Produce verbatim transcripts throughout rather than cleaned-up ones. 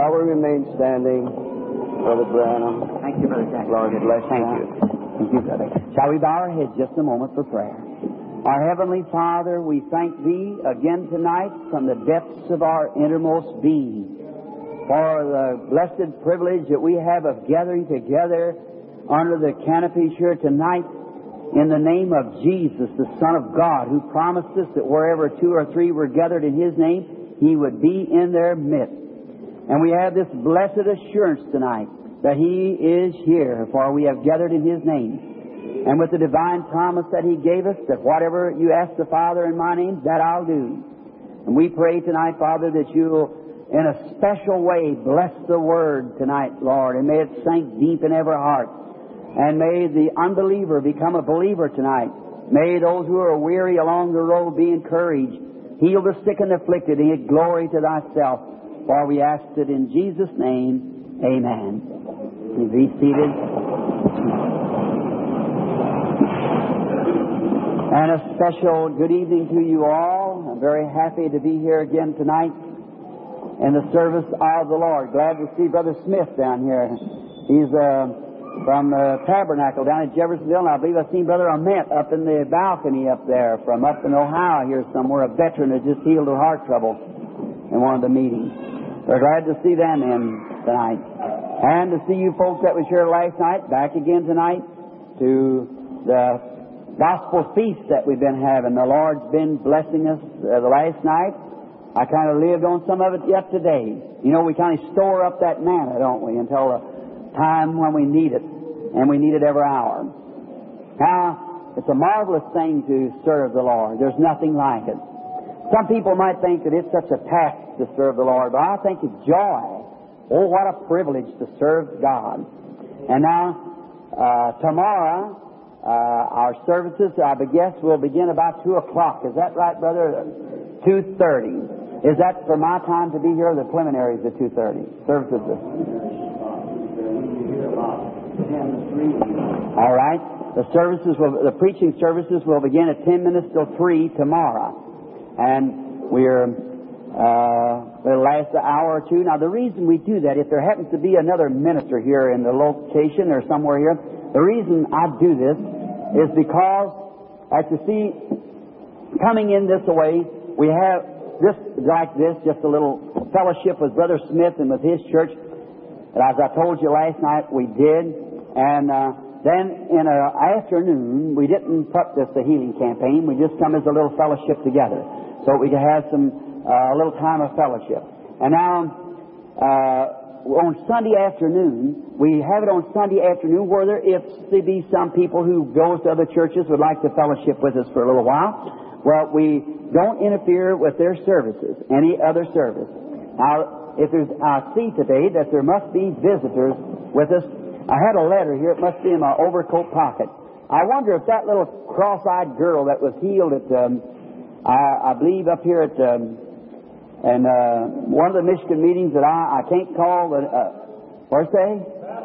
Shall we remain standing, Brother Branham? Thank you, Brother Jack. Lord bless you. Thank you. Thank you, brother. Shall we bow our heads just a moment for prayer? Our Heavenly Father, we thank Thee again tonight from the depths of our innermost being for the blessed privilege that we have of gathering together under the canopy here tonight in the name of Jesus, the Son of God, who promised us that wherever two or three were gathered in His name, He would be in their midst. And we have this blessed assurance tonight that He is here, for we have gathered in His name. And with the divine promise that He gave us, that whatever you ask the Father in my name, that I'll do. And we pray tonight, Father, that you'll, in a special way, bless the Word tonight, Lord, and may it sink deep in every heart. And may the unbeliever become a believer tonight. May those who are weary along the road be encouraged. Heal the sick and afflicted, and give glory to Thyself. For we ask it in Jesus' name. Amen. You be seated. And a special good evening to you all. I'm very happy to be here again tonight in the service of the Lord. Glad to see Brother Smith down here. He's uh, from the Tabernacle down at Jeffersonville, and I believe I've seen Brother Ament up in the balcony up there from up in Ohio here somewhere, a veteran that just healed of heart trouble in one of the meetings. We're glad to see them in tonight. And to see you folks that was here last night, back again tonight to the gospel feast that we've been having. The Lord's been blessing us uh, the last night. I kind of lived on some of it yet today. You know, we kind of store up that manna, don't we, until the time when we need it. And we need it every hour. Now, it's a marvelous thing to serve the Lord. There's nothing like it. Some people might think that it's such a task to serve the Lord, but I think it's joy. Oh, what a privilege to serve God. And now, uh, tomorrow, Uh, our services, I guess, will begin about two o'clock. Is that right, brother? two thirty. Is that for my time to be here, or the preliminaries at two thirty? Services. All right. The services, will, the preaching services will begin at ten minutes till three tomorrow. And we're, uh, it'll last an hour or two. Now, the reason we do that, if there happens to be another minister here in the location or somewhere here, the reason I do this is because, as you see, coming in this way, we have this, like this, just a little fellowship with Brother Smith and with his church. And as I told you last night, we did. And uh, then in an afternoon, we didn't put this a healing campaign. We just come as a little fellowship together so we could have some uh, a little time of fellowship. And now, uh, on Sunday afternoon, we have it on Sunday afternoon where there, if there be some people who goes to other churches would like to fellowship with us for a little while, well, we don't interfere with their services, any other service. Now, if there's, I see today that there must be visitors with us. I had a letter here. It must be in my overcoat pocket. I wonder if that little cross-eyed girl that was healed at, um, I, I believe up here at, um, and uh, one of the Michigan meetings that I, I can't call, the, uh, what's say?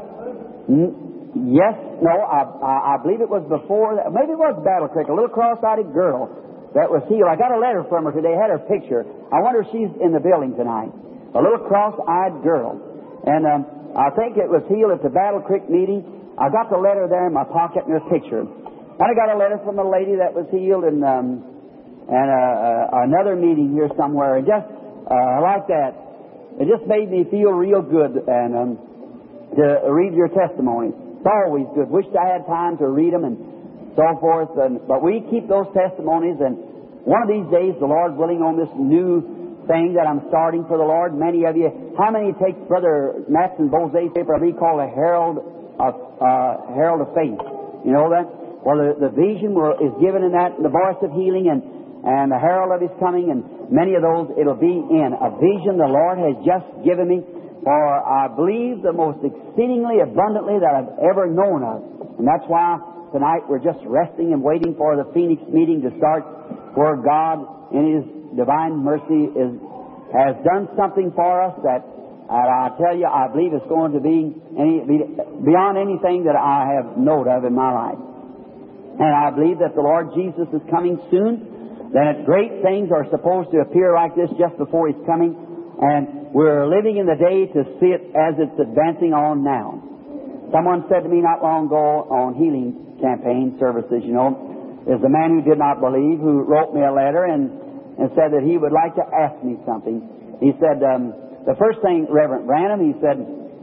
Mm, yes, no, I, I, I believe it was before that. Maybe it was Battle Creek, a little cross-eyed girl that was healed. I got a letter from her today, had her picture. I wonder if she's in the building tonight. A little cross-eyed girl. And um, I think it was healed at the Battle Creek meeting. I got the letter there in my pocket and her picture. And I got a letter from a lady that was healed in um, and, uh, uh, another meeting here somewhere. And just uh, like that, it just made me feel real good and um, to read your testimonies. It's always good. Wished I had time to read them and so forth. And, but we keep those testimonies, and one of these days, the Lord willing, on this new thing that I'm starting for the Lord, many of you, how many take Brother Matson Bose's paper, I believe called a Herald of, uh, Herald of Faith? You know that? Well, the, the vision will, is given in that, the voice of healing, and, and the herald of His coming, and many of those it'll be in. A vision the Lord has just given me, for I believe the most exceedingly abundantly that I've ever known of. And that's why tonight we're just resting and waiting for the Phoenix meeting to start, where God in His divine mercy is, has done something for us that, and I tell you, I believe it's going to be, any, be beyond anything that I have known of in my life. And I believe that the Lord Jesus is coming soon, that great things are supposed to appear like this just before His coming. And we're living in the day to see it as it's advancing on now. Someone said to me not long ago on healing campaign services, you know, there's a man who did not believe who wrote me a letter and, and said that he would like to ask me something. He said, um, the first thing, Reverend Branham, he said,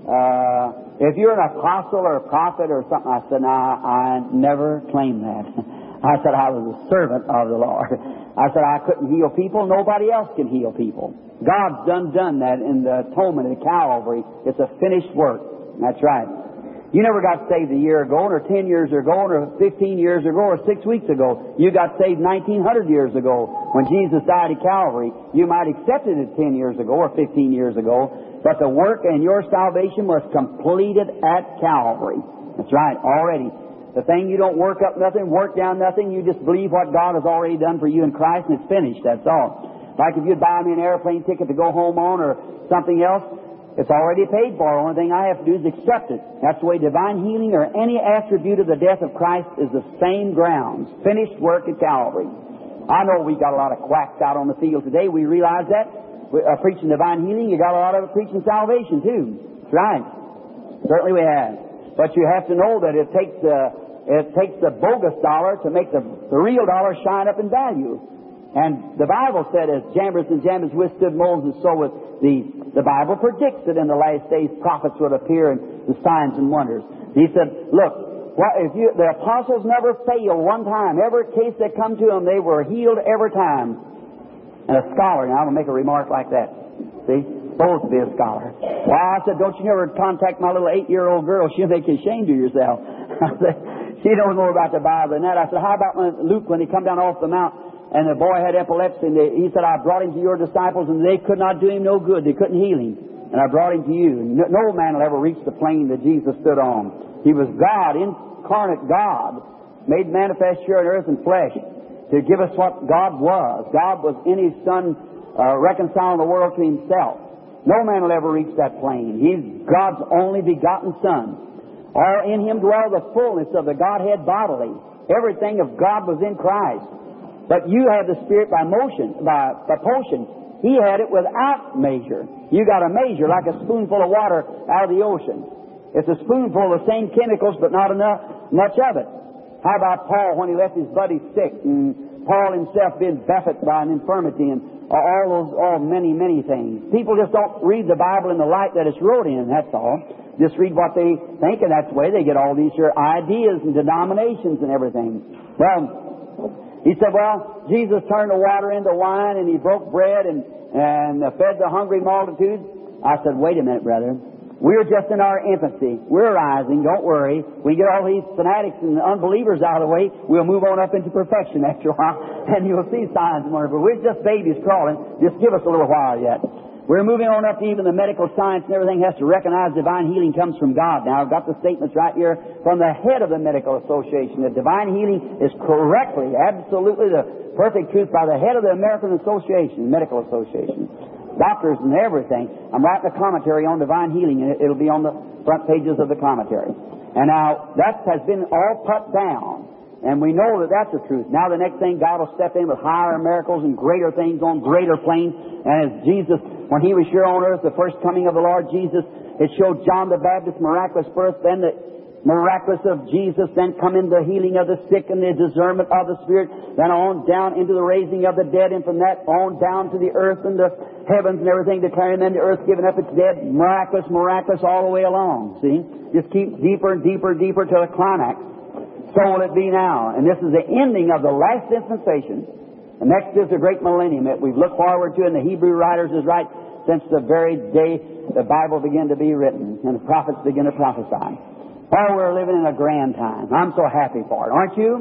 uh, if you're an apostle or a prophet or something, I said, no, I never claimed that. I said I was a servant of the Lord. I said I couldn't heal people. Nobody else can heal people. God's done done that in the atonement of the Calvary. It's a finished work. That's right. You never got saved a year ago, or ten years ago, or fifteen years ago, or six weeks ago. You got saved nineteen hundred years ago when Jesus died at Calvary. You might have accepted it ten years ago or fifteen years ago, but the work and your salvation was completed at Calvary. That's right, already. The thing you don't work up nothing, work down nothing. You just believe what God has already done for you in Christ, and it's finished. That's all. Like if you'd buy me an airplane ticket to go home on or something else, it's already paid for. The only thing I have to do is accept it. That's the way divine healing or any attribute of the death of Christ is the same grounds. Finished work at Calvary. I know we got a lot of quacks out on the field today. We realize that. We are preaching divine healing. You got a lot of it preaching salvation too. That's right. Certainly we have. But you have to know that it takes the, it takes the bogus dollar to make the, the real dollar shine up in value. And the Bible said, as Jambres and Jambres withstood Moses, so with the the Bible predicts that in the last days prophets would appear and the signs and wonders. And he said, look, what, if you, the apostles never failed one time. Every case that come to them, they were healed every time. And a scholar, now I'm going to make a remark like that. See? Supposed to be a scholar. Well, I said, don't you never contact my little eight-year-old girl. She'll make you ashamed of yourself. I said, she don't know about the Bible and that. I said, how about when Luke, when he come down off the mount, and the boy had epilepsy, and they, he said, I brought him to your disciples, and they could not do him no good. They couldn't heal him. And I brought him to you. And no, no man will ever reach the plane that Jesus stood on. He was God, incarnate God, made manifest here on earth in flesh to give us what God was. God was in His Son, uh, reconciling the world to Himself. No man will ever reach that plane. He's God's only begotten Son. All in Him dwell the fullness of the Godhead bodily. Everything of God was in Christ. But you had the Spirit by motion, by, by potion. He had it without measure. You got a measure like a spoonful of water out of the ocean. It's a spoonful of the same chemicals, but not enough, much of it. How about Paul when he left his buddy sick, and Paul himself being buffeted by an infirmity, and all those, all many, many things. People just don't read the Bible in the light that it's wrote in, that's all. Just read what they think, and that's the way they get all these your ideas and denominations and everything. Well, he said, well, Jesus turned the water into wine, and He broke bread and, and fed the hungry multitudes. I said, wait a minute, brother. We're just in our infancy. We're rising. Don't worry. We get all these fanatics and unbelievers out of the way, we'll move on up into perfection after a while, and you'll see signs and wonders. But we're just babies crawling. Just give us a little while yet. We're moving on up to even the medical science and everything has to recognize divine healing comes from God. Now, I've got the statements right here from the head of the Medical Association that divine healing is correctly, absolutely the perfect truth by the head of the American Association, Medical Association. Doctors and everything. I'm writing a commentary on divine healing, and it'll be on the front pages of the commentary. And now, that has been all put down. And we know that that's the truth. Now the next thing, God will step in with higher miracles and greater things on greater planes. And as Jesus, when He was here on earth, the first coming of the Lord Jesus, it showed John the Baptist's miraculous birth, then the miraculous of Jesus, then come in the healing of the sick and the discernment of the Spirit, then on down into the raising of the dead, and from that on down to the earth and the heavens and everything declaring, then the earth giving up its dead, miraculous, miraculous all the way along. See? Just keep deeper and deeper, deeper to the climax. So will it be now. And this is the ending of the last dispensation. The next is the great millennium that we've looked forward to, and the Hebrew writers is right since the very day the Bible began to be written and the prophets began to prophesy. Oh, we're living in a grand time. I'm so happy for it, aren't you?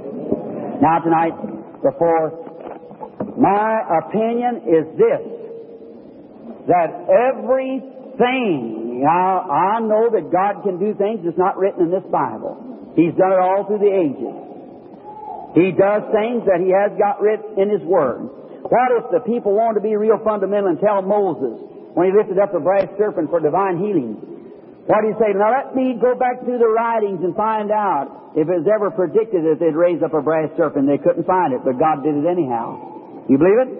Now tonight, before my opinion is this, that everything, now I know that God can do things that's not written in this Bible. He's done it all through the ages. He does things that He has got written in His Word. What if the people wanted to be real fundamental and tell Moses, when he lifted up the brass serpent for divine healing, what did he say? Now let me go back through the writings and find out if it was ever predicted that they'd raise up a brass serpent. They couldn't find it, but God did it anyhow. You believe it?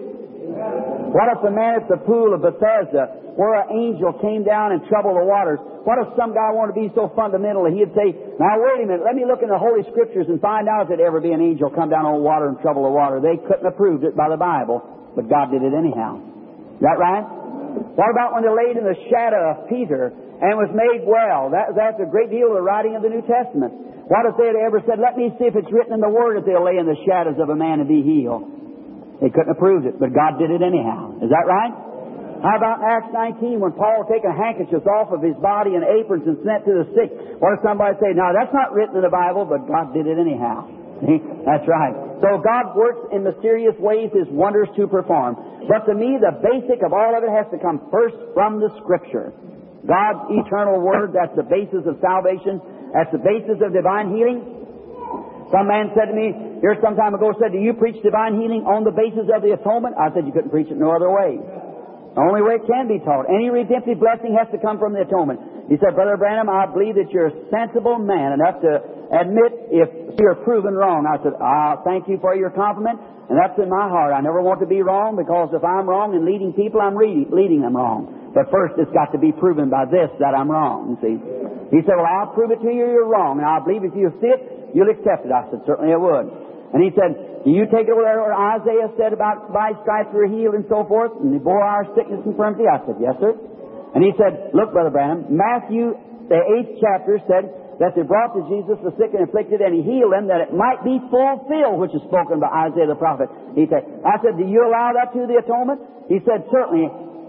What if the man at the pool of Bethesda, where an angel came down and troubled the waters, what if some guy wanted to be so fundamental that he'd say, now wait a minute, let me look in the Holy Scriptures and find out if there'd ever be an angel come down on water and trouble the water. They couldn't have proved it by the Bible, but God did it anyhow. Is that right? What about when they laid in the shadow of Peter and was made well? That, that's a great deal of the writing of the New Testament. What if they had ever said, let me see if it's written in the Word that they'll lay in the shadows of a man and be healed? They couldn't have proved it, but God did it anyhow. Is that right? How about in Acts nineteen when Paul taken handkerchiefs off of his body and aprons and sent to the sick? What if somebody say, no, that's not written in the Bible, but God did it anyhow? That's right. So God works in mysterious ways His wonders to perform. But to me, the basic of all of it has to come first from the Scripture. God's eternal Word, that's the basis of salvation. That's the basis of divine healing. Some man said to me here some time ago, said, do you preach divine healing on the basis of the atonement? I said, you couldn't preach it no other way. The only way it can be taught. Any redemptive blessing has to come from the atonement. He said, Brother Branham, I believe that you're a sensible man enough to admit if you're proven wrong. I said, I thank you for your compliment, and that's in my heart. I never want to be wrong, because if I'm wrong in leading people, I'm leading, leading them wrong. But first, it's got to be proven by this that I'm wrong, you see. He said, well, I'll prove it to you you're wrong, and I believe if you see it, you'll accept it. I said, certainly I would. And he said, do you take it where Isaiah said about by stripes we're healed and so forth, and he bore our sickness and infirmity? I said, yes, sir. And he said, look, Brother Branham, Matthew, the eighth chapter, said that they brought to Jesus the sick and afflicted, and He healed them, that it might be fulfilled, which is spoken by Isaiah the prophet. He said, I said, do you allow that to the atonement? He said, certainly.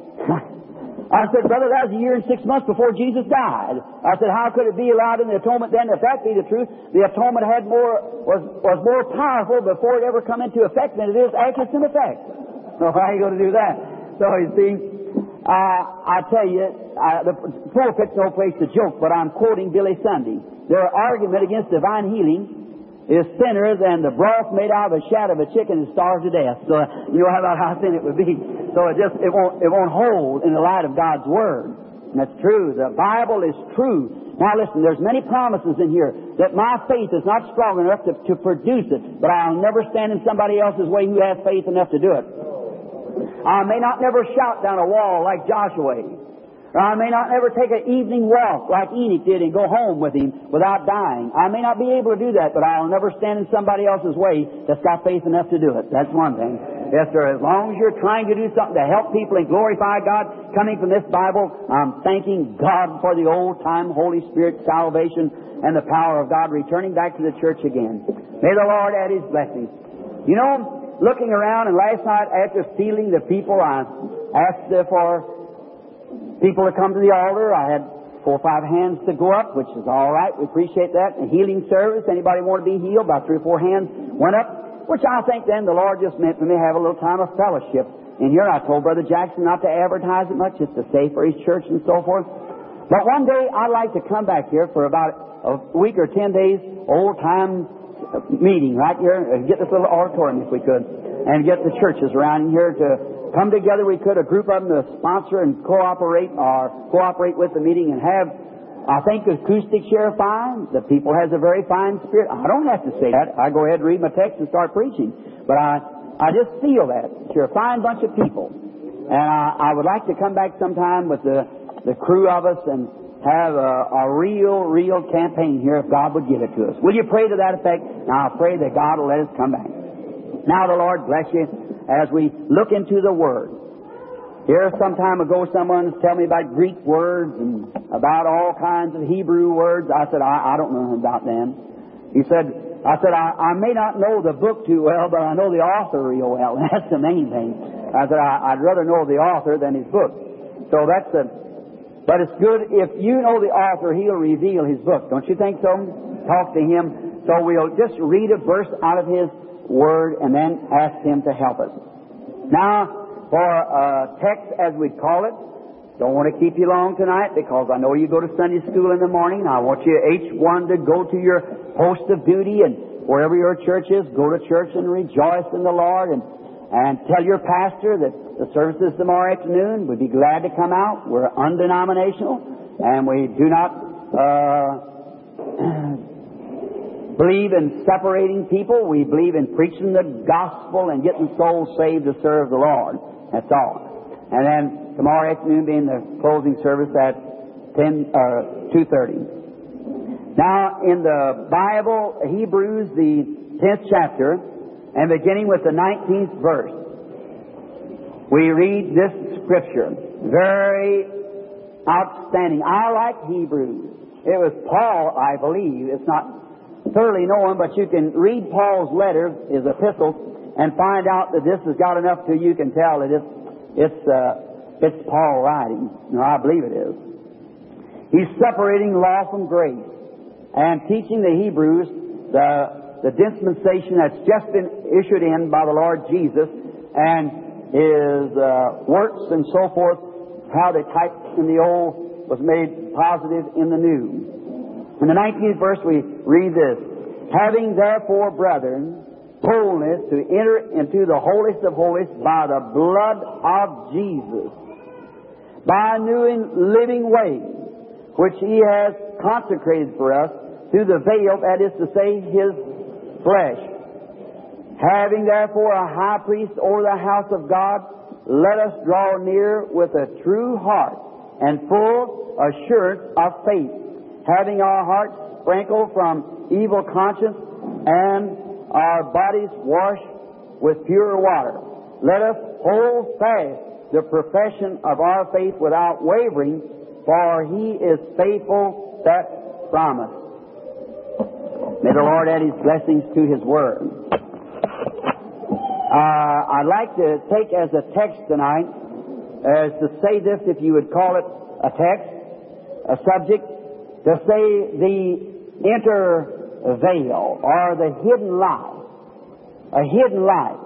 I said, brother, that was a year and six months before Jesus died. I said, how could it be allowed in the atonement then? If that be the truth, the atonement had more was was more powerful before it ever come into effect than it is after it's in effect. So how are you going to do that? So you see, uh, I tell you, uh, the pulpit's no place to joke, but I'm quoting Billy Sunday. Their argument against divine healing is thinner than the broth made out of the shadow of a chicken and starved to death. So you know how about how thin it would be. So it just it won't it won't hold in the light of God's Word. And that's true. The Bible is true. Now listen, there's many promises in here that my faith is not strong enough to, to produce it, but I'll never stand in somebody else's way who has faith enough to do it. I may not never shout down a wall like Joshua. Or I may not ever take an evening walk like Enoch did and go home with him without dying. I may not be able to do that, but I'll never stand in somebody else's way that's got faith enough to do it. That's one thing. Yes, sir. As long as you're trying to do something to help people and glorify God coming from this Bible, I'm thanking God for the old-time Holy Spirit salvation and the power of God returning back to the church again. May the Lord add His blessings. You know, looking around, and last night after feeling the people, I asked for people to come to the altar. I had four or five hands to go up, which is all right. We appreciate that. A healing service. Anybody want to be healed? About three or four hands went up, which I think then the Lord just meant for me to have a little time of fellowship. In here, I told Brother Jackson not to advertise it much, just to stay for his church and so forth. But one day, I'd like to come back here for about a week or ten days, old-time meeting right here, and get this little auditorium if we could, and get the churches around here to come together. We could, a group of them to sponsor and cooperate or cooperate with the meeting and have, I think, the acoustics here are fine. The people has a very fine spirit. I don't have to say that. I go ahead and read my text and start preaching. But I, I just feel that. You're a fine bunch of people. And I, I would like to come back sometime with the, the crew of us and have a, a real, real campaign here if God would give it to us. Will you pray to that effect? Now, I pray that God will let us come back. Now, the Lord bless you as we look into the Word. Here, some time ago, someone was telling me about Greek words and about all kinds of Hebrew words. I said, I, I don't know about them. He said, I said, I, I may not know the book too well, but I know the author real well. That's the main thing. I said, I, I'd rather know the author than his book. So that's the, but it's good if you know the author, he'll reveal his book. Don't you think so? Talk to him. So we'll just read a verse out of his Word and then ask him to help us. Now, for a text, as we'd call it, don't want to keep you long tonight because I know you go to Sunday school in the morning. I want you each one to go to your post of duty, and wherever your church is, go to church and rejoice in the Lord, and, and tell your pastor that the services tomorrow afternoon, we'd be glad to come out. We're undenominational, and we do not uh, believe in separating people. We believe in preaching the gospel and getting souls saved to serve the Lord. That's all. And then tomorrow afternoon being the closing service at ten uh, two thirty. Now, in the Bible, Hebrews, the tenth chapter, and beginning with the nineteenth verse, we read this scripture. Very outstanding. I like Hebrews. It was Paul, I believe. It's not thoroughly known, but you can read Paul's letter, his epistles, and find out that this has got enough to you can tell that it's it's uh, it's Paul writing. No, I believe it is. He's separating law from grace and teaching the Hebrews the the dispensation that's just been issued in by the Lord Jesus and His uh, works and so forth, how the type in the old was made positive in the new. In the nineteenth verse we read this: having therefore, brethren, boldness to enter into the holiest of holies by the blood of Jesus, by a new and living way, which He has consecrated for us through the veil, that is to say, His flesh. Having therefore a high priest over the house of God, let us draw near with a true heart and full assurance of faith, having our hearts sprinkled from evil conscience and our bodies washed with pure water. Let us hold fast the profession of our faith without wavering, for He is faithful that promised. May the Lord add His blessings to His Word. Uh, I'd like to take as a text tonight, as to say this, if you would call it a text, a subject, to say the inner veil, or the hidden life. A hidden life.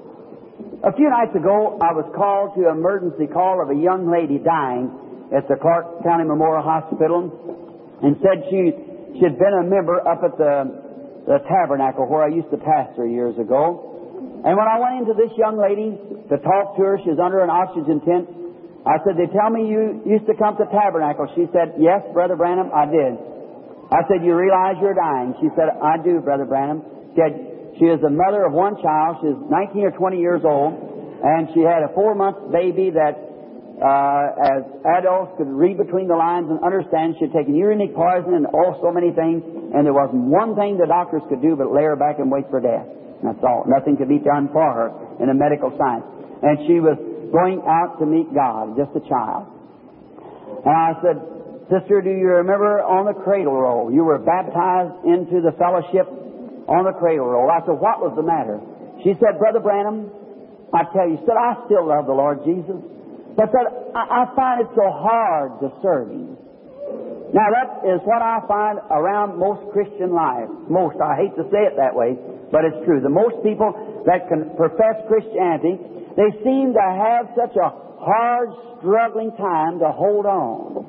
A few nights ago, I was called to an emergency call of a young lady dying at the Clark County Memorial Hospital, and said she she'd been a member up at the, the Tabernacle where I used to pastor years ago. And when I went into this young lady to talk to her, she was under an oxygen tent. I said, "They tell me you used to come to Tabernacle." She said, "Yes, Brother Branham, I did." I said, "You realize you're dying?" She said, "I do, Brother Branham." She said, she is the mother of one child. She is nineteen or twenty years old, and she had a four-month baby that, uh, as adults could read between the lines and understand, she had taken urinic poison and oh, so many things, and there wasn't one thing the doctors could do but lay her back and wait for death. That's all. Nothing could be done for her in a medical science. And she was going out to meet God, just a child. And I said, "Sister, do you remember on the cradle roll? You were baptized into the fellowship on the cradle roll." I said, "What was the matter?" She said, "Brother Branham, I tell you," said, "I still love the Lord Jesus. But said, I, I find it so hard to serve Him." Now that is what I find around most Christian life. Most, I hate to say it that way, but it's true. The most people that can profess Christianity, they seem to have such a hard, struggling time to hold on.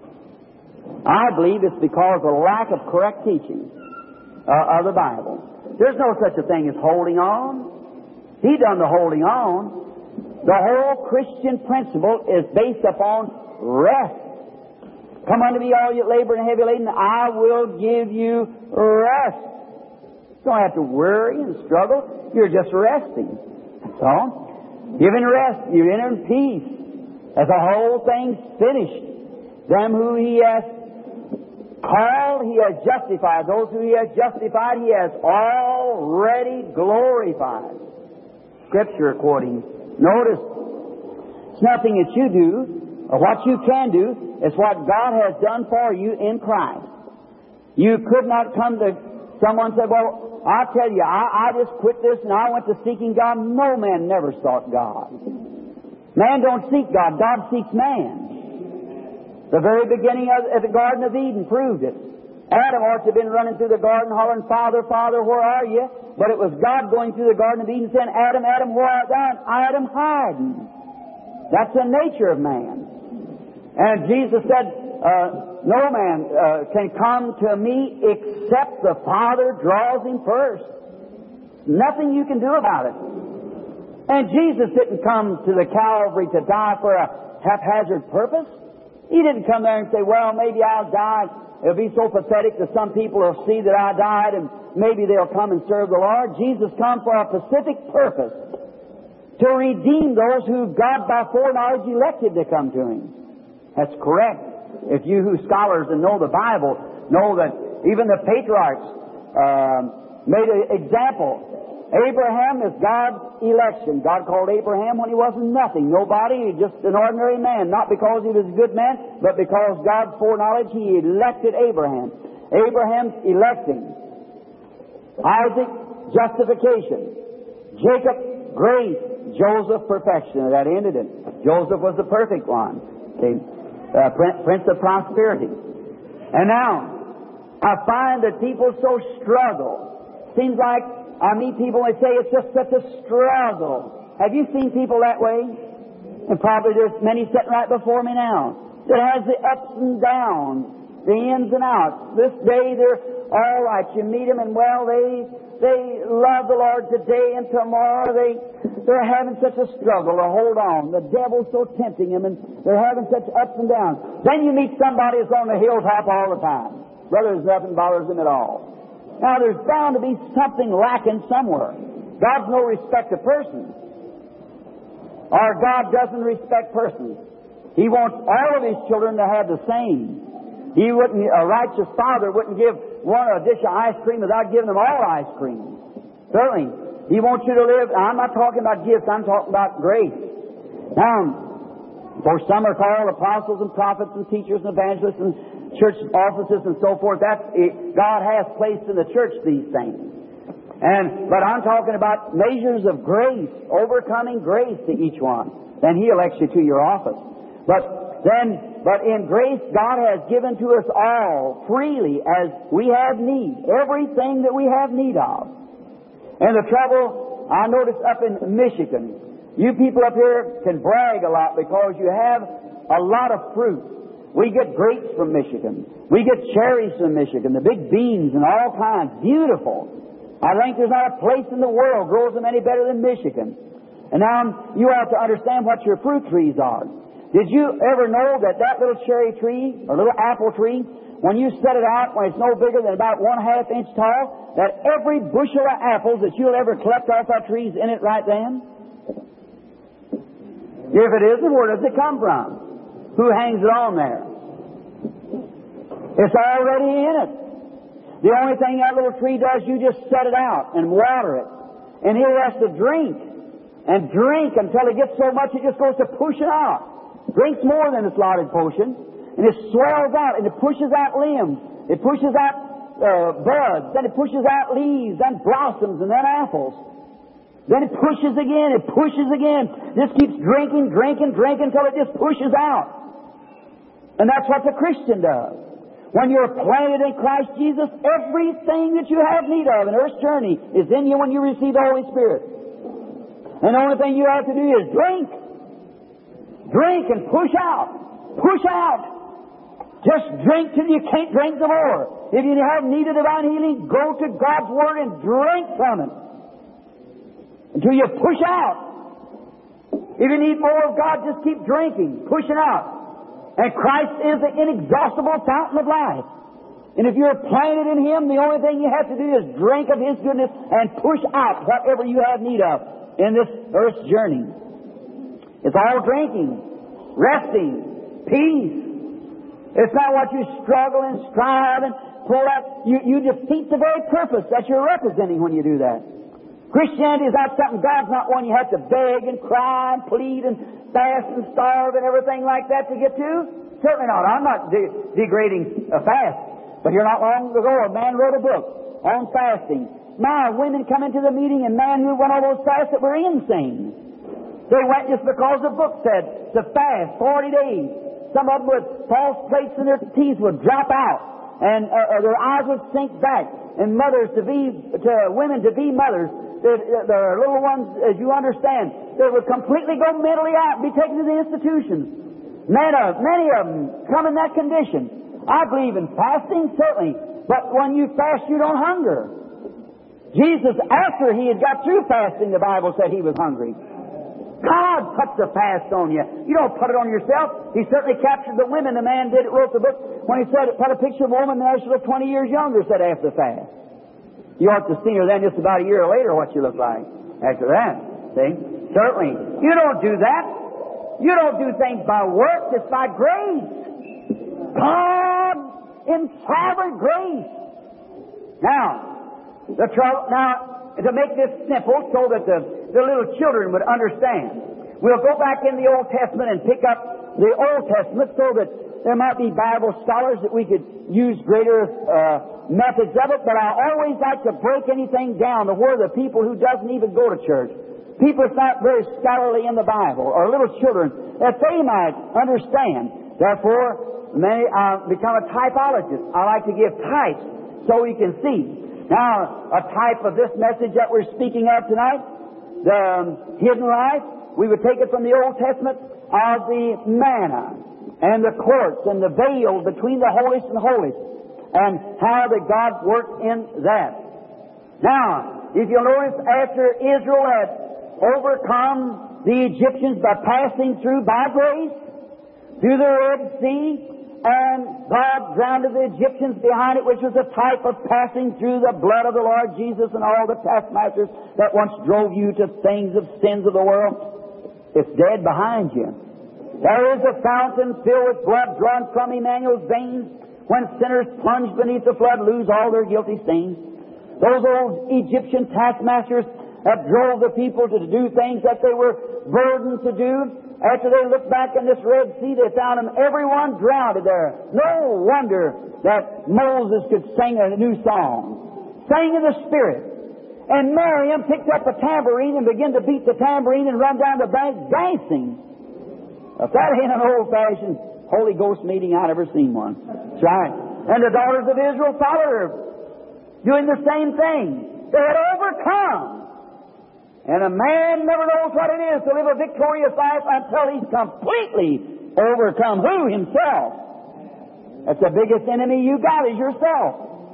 I believe it's because of the lack of correct teaching uh, of the Bible. There's no such a thing as holding on. He done the holding on. The whole Christian principle is based upon rest. "Come unto me, all you labor and heavy laden, I will give you rest." You don't have to worry and struggle. You're just resting. That's all. Giving rest, you're in peace. As the whole thing's finished. Them who He has called, He has justified. Those who He has justified, He has already glorified. Scripture quoting. Notice, it's nothing that you do, or what you can do. It's what God has done for you in Christ. You could not come to someone and say, "Well, I tell you, I, I just quit this and I went to seeking God." No, man never sought God. Man don't seek God. God seeks man. The very beginning of, of the Garden of Eden proved it. Adam ought to have been running through the garden hollering, "Father, Father, where are you?" But it was God going through the Garden of Eden saying, "Adam, Adam, where art thou?" Adam hiding. That's the nature of man. And Jesus said, uh, "No man uh, can come to me except the Father draws him first." Nothing you can do about it. And Jesus didn't come to the Calvary to die for a haphazard purpose. He didn't come there and say, "Well, maybe I'll die it'll be so pathetic that some people will see that I died and maybe they'll come and serve the Lord. Jesus come for a specific purpose, to redeem those who God by foreknowledge elected to come to Him. That's correct. If you who scholars and know the Bible know that even the patriarchs uh, made an example. Abraham is God's election. God called Abraham when he wasn't nothing, nobody, just an ordinary man. Not because he was a good man, but because God's foreknowledge, He elected Abraham. Abraham's electing. Isaac, justification. Jacob, grace. Joseph, perfection. That ended it. Joseph was the perfect one. See? Uh, Prince of prosperity. And now, I find that people so struggle. Seems like I meet people and they say it's just such a struggle. Have you seen people that way? And probably there's many sitting right before me now that has the ups and downs, the ins and outs. This day they're all right. You meet them and well, they they love the Lord today, and tomorrow they they're having such a struggle to hold on. The devil's so tempting them, and they're having such ups and downs. Then you meet somebody that's on the hilltop all the time. Brother, there's nothing bothers them at all. Now, there's bound to be something lacking somewhere. God's no respect of persons. Our God doesn't respect persons. He wants all of His children to have the same. He wouldn't, a righteous father wouldn't give one a dish of ice cream without giving them all ice cream. Certainly. He wants you to live. I'm not talking about gifts. I'm talking about grace. Now, for some are called apostles and prophets and teachers and evangelists and church offices and so forth. That's it. God has placed in the church these things. And but I'm talking about measures of grace, overcoming grace to each one. Then He elects you to your office. But then, but in grace, God has given to us all freely as we have need, everything that we have need of. And the trouble I noticed up in Michigan, you people up here can brag a lot because you have a lot of fruit. We get grapes from Michigan. We get cherries from Michigan, the big beans and all kinds. Beautiful. I think there's not a place in the world grows them any better than Michigan. And now you have to understand what your fruit trees are. Did you ever know that that little cherry tree or little apple tree, when you set it out, when it's no bigger than about one half inch tall, that every bushel of apples that you'll ever collect off that tree's in it right then? If it isn't, where does it come from? Who hangs it on there? It's already in it. The only thing that little tree does, you just set it out and water it. And he has to drink and drink until it gets so much it just goes to push it out. Drinks more than a slotted potion. And it swells out and it pushes out limbs. It pushes out uh, buds. Then it pushes out leaves, then blossoms, and then apples. Then it pushes again, it pushes again. Just keeps drinking, drinking, drinking until it just pushes out. And that's what the Christian does. When you're planted in Christ Jesus, everything that you have need of in earth's journey is in you when you receive the Holy Spirit. And the only thing you have to do is drink. Drink and push out. Push out. Just drink till you can't drink no more. If you have need of divine healing, go to God's Word and drink from it. Until you push out. If you need more of God, just keep drinking, pushing out. And Christ is the inexhaustible fountain of life. And if you're planted in Him, the only thing you have to do is drink of His goodness and push out whatever you have need of in this earth's journey. It's all drinking, resting, peace. It's not what you struggle and strive and pull out. You, you defeat the very purpose that you're representing when you do that. Christianity is not something, God's not one you have to beg and cry and plead and fast and starve and everything like that to get to. Certainly not. I'm not de- degrading a fast. But here not long ago, a man wrote a book on fasting. My, women come into the meeting and men who went on those fasts that were insane. They went just because the book said to fast forty days. Some of them with false plates in their teeth would drop out. And uh, their eyes would sink back. And mothers to be, to women to be mothers, their little ones, as you understand, they would completely go mentally out and be taken to the institutions. Many of, many of them come in that condition. I believe in fasting, certainly, but when you fast, you don't hunger. Jesus, after He had got through fasting, the Bible said He was hungry. God puts the fast on you. You don't put it on yourself. He certainly captured the women. The man did wrote the book when he said, put a picture of a woman there, she looked twenty years younger, said, after the fast. You ought to see her then just about a year later what she looked like after that. See? Certainly. You don't do that. You don't do things by works. It's by grace. God in sovereign grace. Now, the trouble, now, to make this simple so that the, the little children would understand, we'll go back in the Old Testament and pick up the Old Testament so that there might be Bible scholars that we could use greater uh, methods of it, but I always like to break anything down to where the people who doesn't even go to church, people that's not very scholarly in the Bible, or little children, that they might understand. Therefore, many uh, become a typologist. I like to give types so we can see. Now, a type of this message that we're speaking of tonight, the um, hidden life, we would take it from the Old Testament of the manna and the courts and the veil between the holiest and holiest, and how that God worked in that. Now, if you'll notice, after Israel had overcome the Egyptians by passing through by grace through the Red Sea, and God drowned the Egyptians behind it, which was a type of passing through the blood of the Lord Jesus and all the taskmasters that once drove you to things of sins of the world. It's dead behind you. There is a fountain filled with blood drawn from Emmanuel's veins, when sinners plunge beneath the flood lose all their guilty stains. Those old Egyptian taskmasters that drove the people to do things that they were burdened to do, after they looked back in this Red Sea, they found them, everyone drowned there. No wonder that Moses could sing a new song. Sang in the Spirit. And Miriam picked up a tambourine and began to beat the tambourine and run down the bank dancing. If that ain't an old-fashioned Holy Ghost meeting, I've never seen one. That's right. And the daughters of Israel followed her, doing the same thing. They had overcome. And a man never knows what it is to live a victorious life until he's completely overcome who? Himself. That's the biggest enemy you got, is yourself.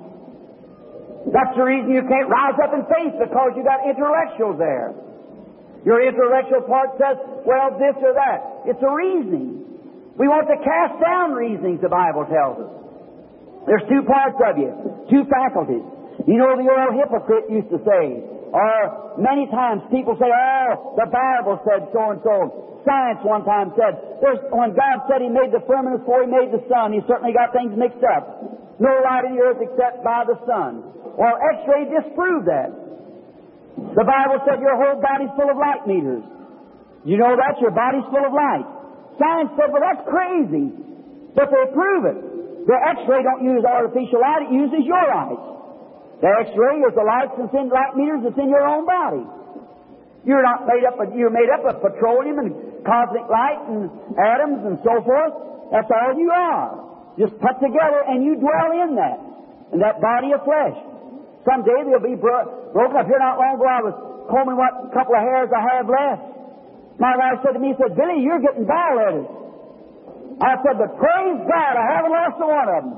That's the reason you can't rise up in faith, because you got intellectuals there. Your intellectual part says, well, this or that. It's a reasoning. We want to cast down reasonings, the Bible tells us. There's two parts of you, two faculties. You know, the old hypocrite used to say, or many times people say, oh, the Bible said so-and-so. Science one time said, there's, when God said He made the firmament before He made the sun, He certainly got things mixed up. No light in the earth except by the sun. Well, X-ray disproved that. The Bible said your whole body's full of light meters. You know that? Your body's full of light. Science said, well, that's crazy. But they prove it. The X-ray don't use artificial light, it uses your light. The X-ray is the light that's in light meters that's in your own body. You're not made up of, you're made up of petroleum and cosmic light and atoms and so forth. That's all you are. Just put together, and you dwell in that, in that body of flesh. Someday they'll be bro- broken up. Here not long ago, I was combing what couple of hairs I have left. My wife said to me, said, Billy, you're getting bald-headed. I said, but praise God, I haven't lost a one of them.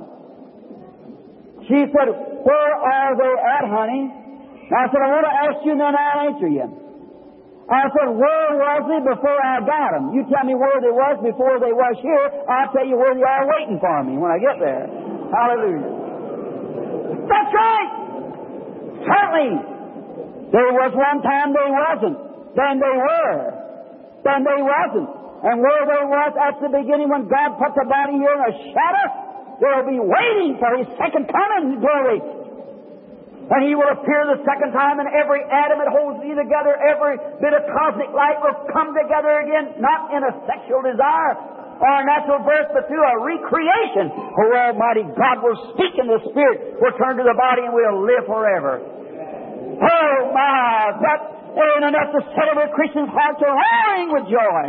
She said, where are they at, honey? And I said, I want to ask you, and then I'll answer you. I said, where was they before I got them? You tell me where they was before they was here. I'll tell you where they are waiting for me when I get there. Hallelujah. That's right. Certainly. There was one time they wasn't. Then they were. Then they wasn't. And where they was at the beginning when God put the body here in a shadow, they'll be waiting for His second coming, glory. And He will appear the second time, and every atom that holds me together, every bit of cosmic light will come together again, not in a sexual desire or a natural birth, but through a recreation. Oh, Almighty God will speak in the Spirit, will turn to the body, and we'll live forever. Oh, my, that ain't enough to set every Christian's heart to roaring with joy.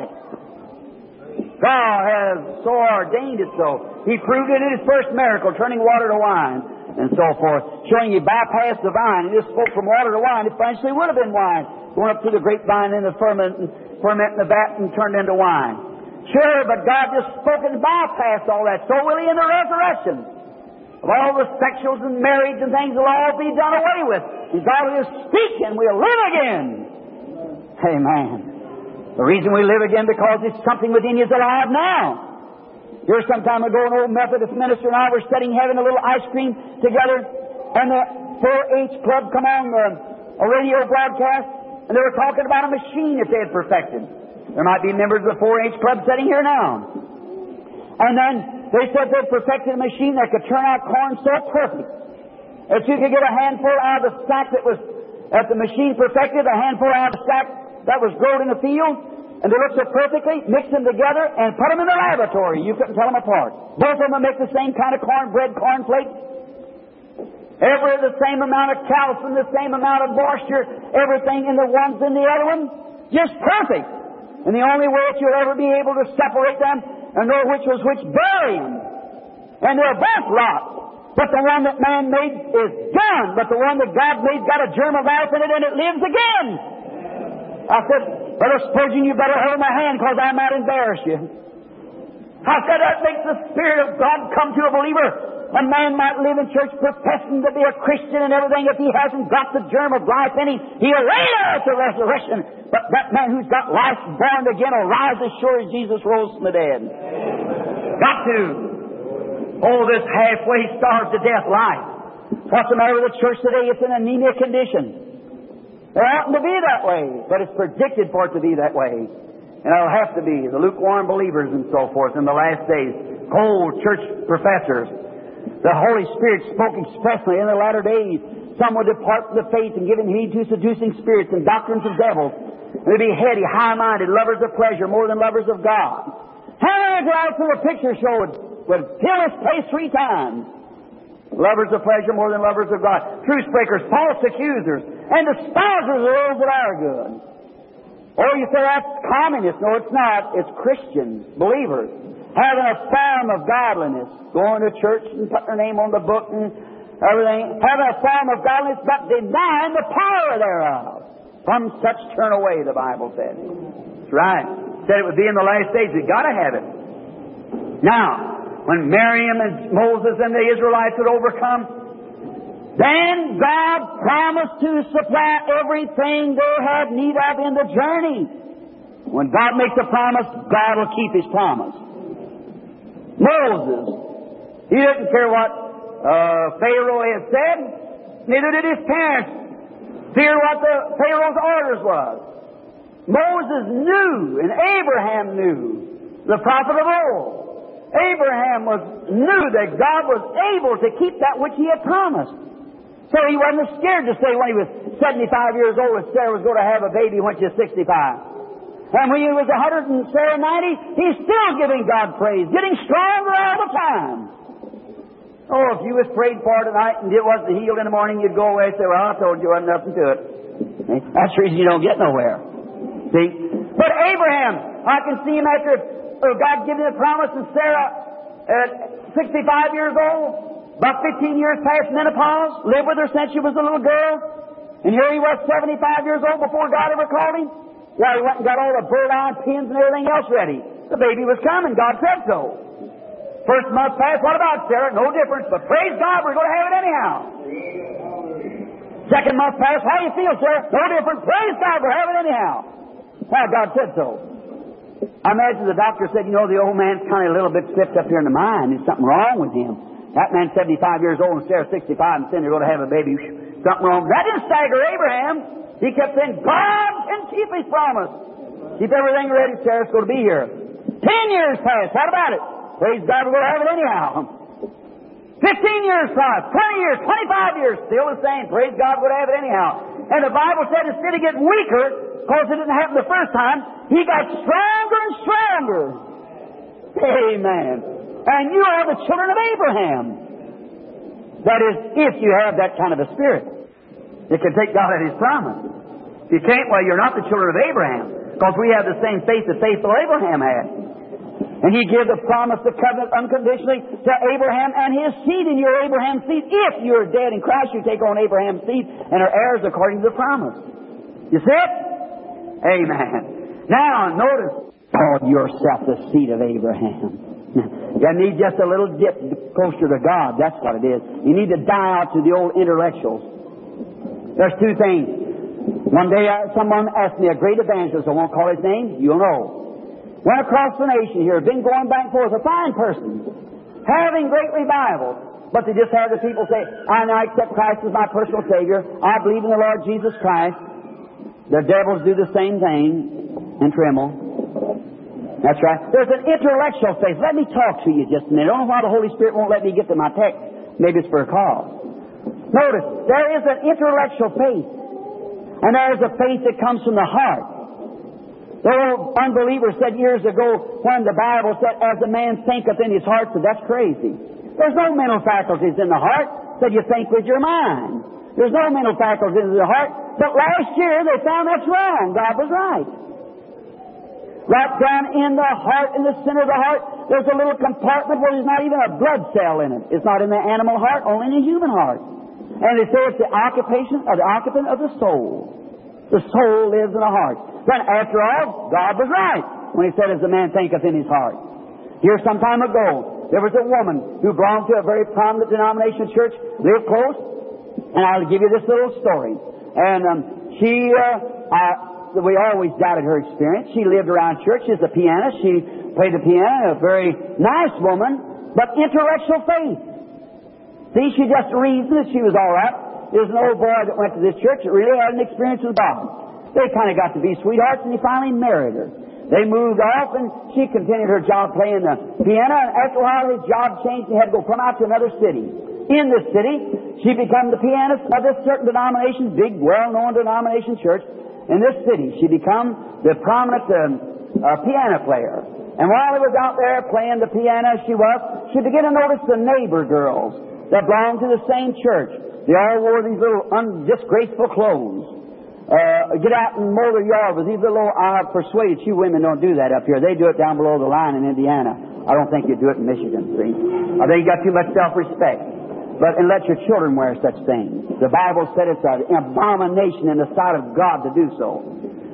God has so ordained it so. He proved it in His first miracle, turning water to wine, and so forth, showing you bypass the vine. He just spoke from water to wine. It eventually would have been wine, going up through the grapevine and the ferment, and ferment in the vat and turned into wine. Sure, but God just spoke and bypassed all that. So will He in the resurrection. Of all the sexuals and marriage and things will all be done away with. And God will speak and we'll live again. Amen. The reason we live again because it's something within you that's alive now. Here some time ago, an old Methodist minister and I were sitting having a little ice cream together, and the four H Club come on the, a radio broadcast, and they were talking about a machine that they had perfected. There might be members of the four H Club sitting here now. And then they said they'd perfected a machine that could turn out corn so perfect that you could get a handful out of the sack that was, that the machine perfected, a handful out of the sack that was grown in the field, and they looked so perfectly, mix them together, and put them in the laboratory. You couldn't tell them apart. Both of them would make the same kind of cornbread, cornflakes. Every the same amount of calcium, the same amount of moisture, everything in the ones in the other one, just perfect. And the only way that you'll ever be able to separate them and know which was which, bury them. And they're both lost. But the one that man made is gone. But the one that God made got a germ of life in it, and it lives again. I said, Brother Spurgeon, you better hold my hand, because I might embarrass you. I said, that makes the Spirit of God come to a believer. A man might live in church professing to be a Christian and everything. If he hasn't got the germ of life in him, he'll lay there at the resurrection. But that man who's got life born again will rise as sure as Jesus rose from the dead. Got to. Oh, this halfway starved to death life. What's the matter with the church today? It's in anemia condition. It oughtn't to be that way, but it's predicted for it to be that way. And it'll have to be. The lukewarm believers and so forth in the last days. Cold church professors. The Holy Spirit spoke expressly in the latter days. Some would depart from the faith and giving heed to seducing spirits and doctrines of devils. They'd be heady, high-minded, lovers of pleasure more than lovers of God. How many crowds from the picture show would, would fill this place three times? Lovers of pleasure more than lovers of God. Truce breakers, false accusers, and despisers of those that are good. Oh, you say that's communists. No, it's not. It's Christians, believers. Having a form of godliness, going to church and putting their name on the book and everything. Having a form of godliness, but denying the power thereof. From such turn away, the Bible said. That's right. Said it would be in the last days. We've got to have it. Now, when Miriam and Moses and the Israelites had overcome, then God promised to supply everything they had need of in the journey. When God makes a promise, God will keep His promise. Moses, he didn't care what uh, Pharaoh had said. Neither did his parents fear what the Pharaoh's orders was. Moses knew, and Abraham knew, the prophet of old. Abraham was knew that God was able to keep that which He had promised. So he wasn't scared to say when he was seventy-five years old that Sarah was going to have a baby when she was sixty-five. And when he was one hundred and ninety, he's still giving God praise, getting stronger all the time. Oh, if you was prayed for tonight and it wasn't healed in the morning, you'd go away and say, well, I told you, wasn't nothing to it. That's the reason you don't get nowhere. See? But Abraham, I can see him after God giving the promise, and Sarah at sixty-five years old, about fifteen years past menopause, lived with her since she was a little girl. And here he was seventy-five years old before God ever called him. Well, he went and got all the bird iron pins and everything else ready. The baby was coming. God said so. First month passed. What about Sarah? No difference. But praise God, we're going to have it anyhow. Second month passed. How do you feel, Sarah? No difference. Praise God, we're having it anyhow. Well, God said so. I imagine the doctor said, you know, the old man's kind of a little bit slipped up here in the mind. There's something wrong with him. That man's seventy-five years old and Sarah's sixty-five and saying they're going to have a baby. Something wrong. That didn't stagger Abraham. He kept saying, God can keep His promise. Keep everything ready. Sarah's going to be here. Ten years passed. What about it? Praise God, we're going to have it anyhow. Fifteen years passed. Twenty years. Twenty-five years. Still the same. Praise God, we're going to have it anyhow. And the Bible said instead of getting weaker, because it didn't happen the first time, he got stronger and stronger. Amen. And you are the children of Abraham. That is, if you have that kind of a spirit. It can take God at His promise. If you can't, well, you're not the children of Abraham. Because we have the same faith that faithful Abraham had. And He gave the promise, the covenant, unconditionally to Abraham and his seed, and you're Abraham's seed. If you're dead in Christ, you take on Abraham's seed and are heirs according to the promise. You see it? Amen. Now, notice, call yourself the seed of Abraham. You need just a little dip closer to God. That's what it is. You need to die out to the old intellectuals. There's two things. One day uh, someone asked me, a great evangelist, I won't call his name, you'll know. Went across the nation here, been going back and forth, a fine person, having great revival. But they just have the people say, I now accept Christ as my personal Savior. I believe in the Lord Jesus Christ. The devils do the same thing and tremble. That's right. There's an intellectual faith. Let me talk to you just a minute. I don't know why the Holy Spirit won't let me get to my text. Maybe it's for a cause. Notice, there is an intellectual faith. And there is a faith that comes from the heart. The old unbeliever said years ago when the Bible said, as a man thinketh in his heart, said that's crazy. There's no mental faculties in the heart, said you think with your mind. There's no mental faculties in the heart. But last year they found that's wrong. God was right. Right down in the heart, in the center of the heart, there's a little compartment where there's not even a blood cell in it. It's not in the animal heart, only in the human heart. And they say it's the occupation or the occupant of the soul. The soul lives in the heart. Then after all, God was right when He said, as a man thinketh in his heart. Here some time ago, there was a woman who belonged to a very prominent denomination church, lived close, and I'll give you this little story. And um, she, uh, uh, we always doubted her experience. She lived around church. She's a pianist. She played the piano, a very nice woman, but intellectual faith. See, she just reasoned that she was all right. There's an old boy that went to this church that really had an experience with God. They kind of got to be sweethearts, and he finally married her. They moved off, and she continued her job playing the piano, and after a while his job changed, and he had to go come out to another city. In this city, she became the pianist of this certain denomination, big, well-known denomination church. In this city, she became the prominent um, uh, piano player. And while he was out there playing the piano, she was, she began to notice the neighbor girls that belonged to the same church. They all wore these little un- disgraceful clothes. Uh, get out and mow their yard with these little, I'm persuaded you women don't do that up here. They do it down below the line in Indiana. I don't think you do it in Michigan, see. I think you got too much self-respect. But, and let your children wear such things. The Bible said it's an abomination in the sight of God to do so.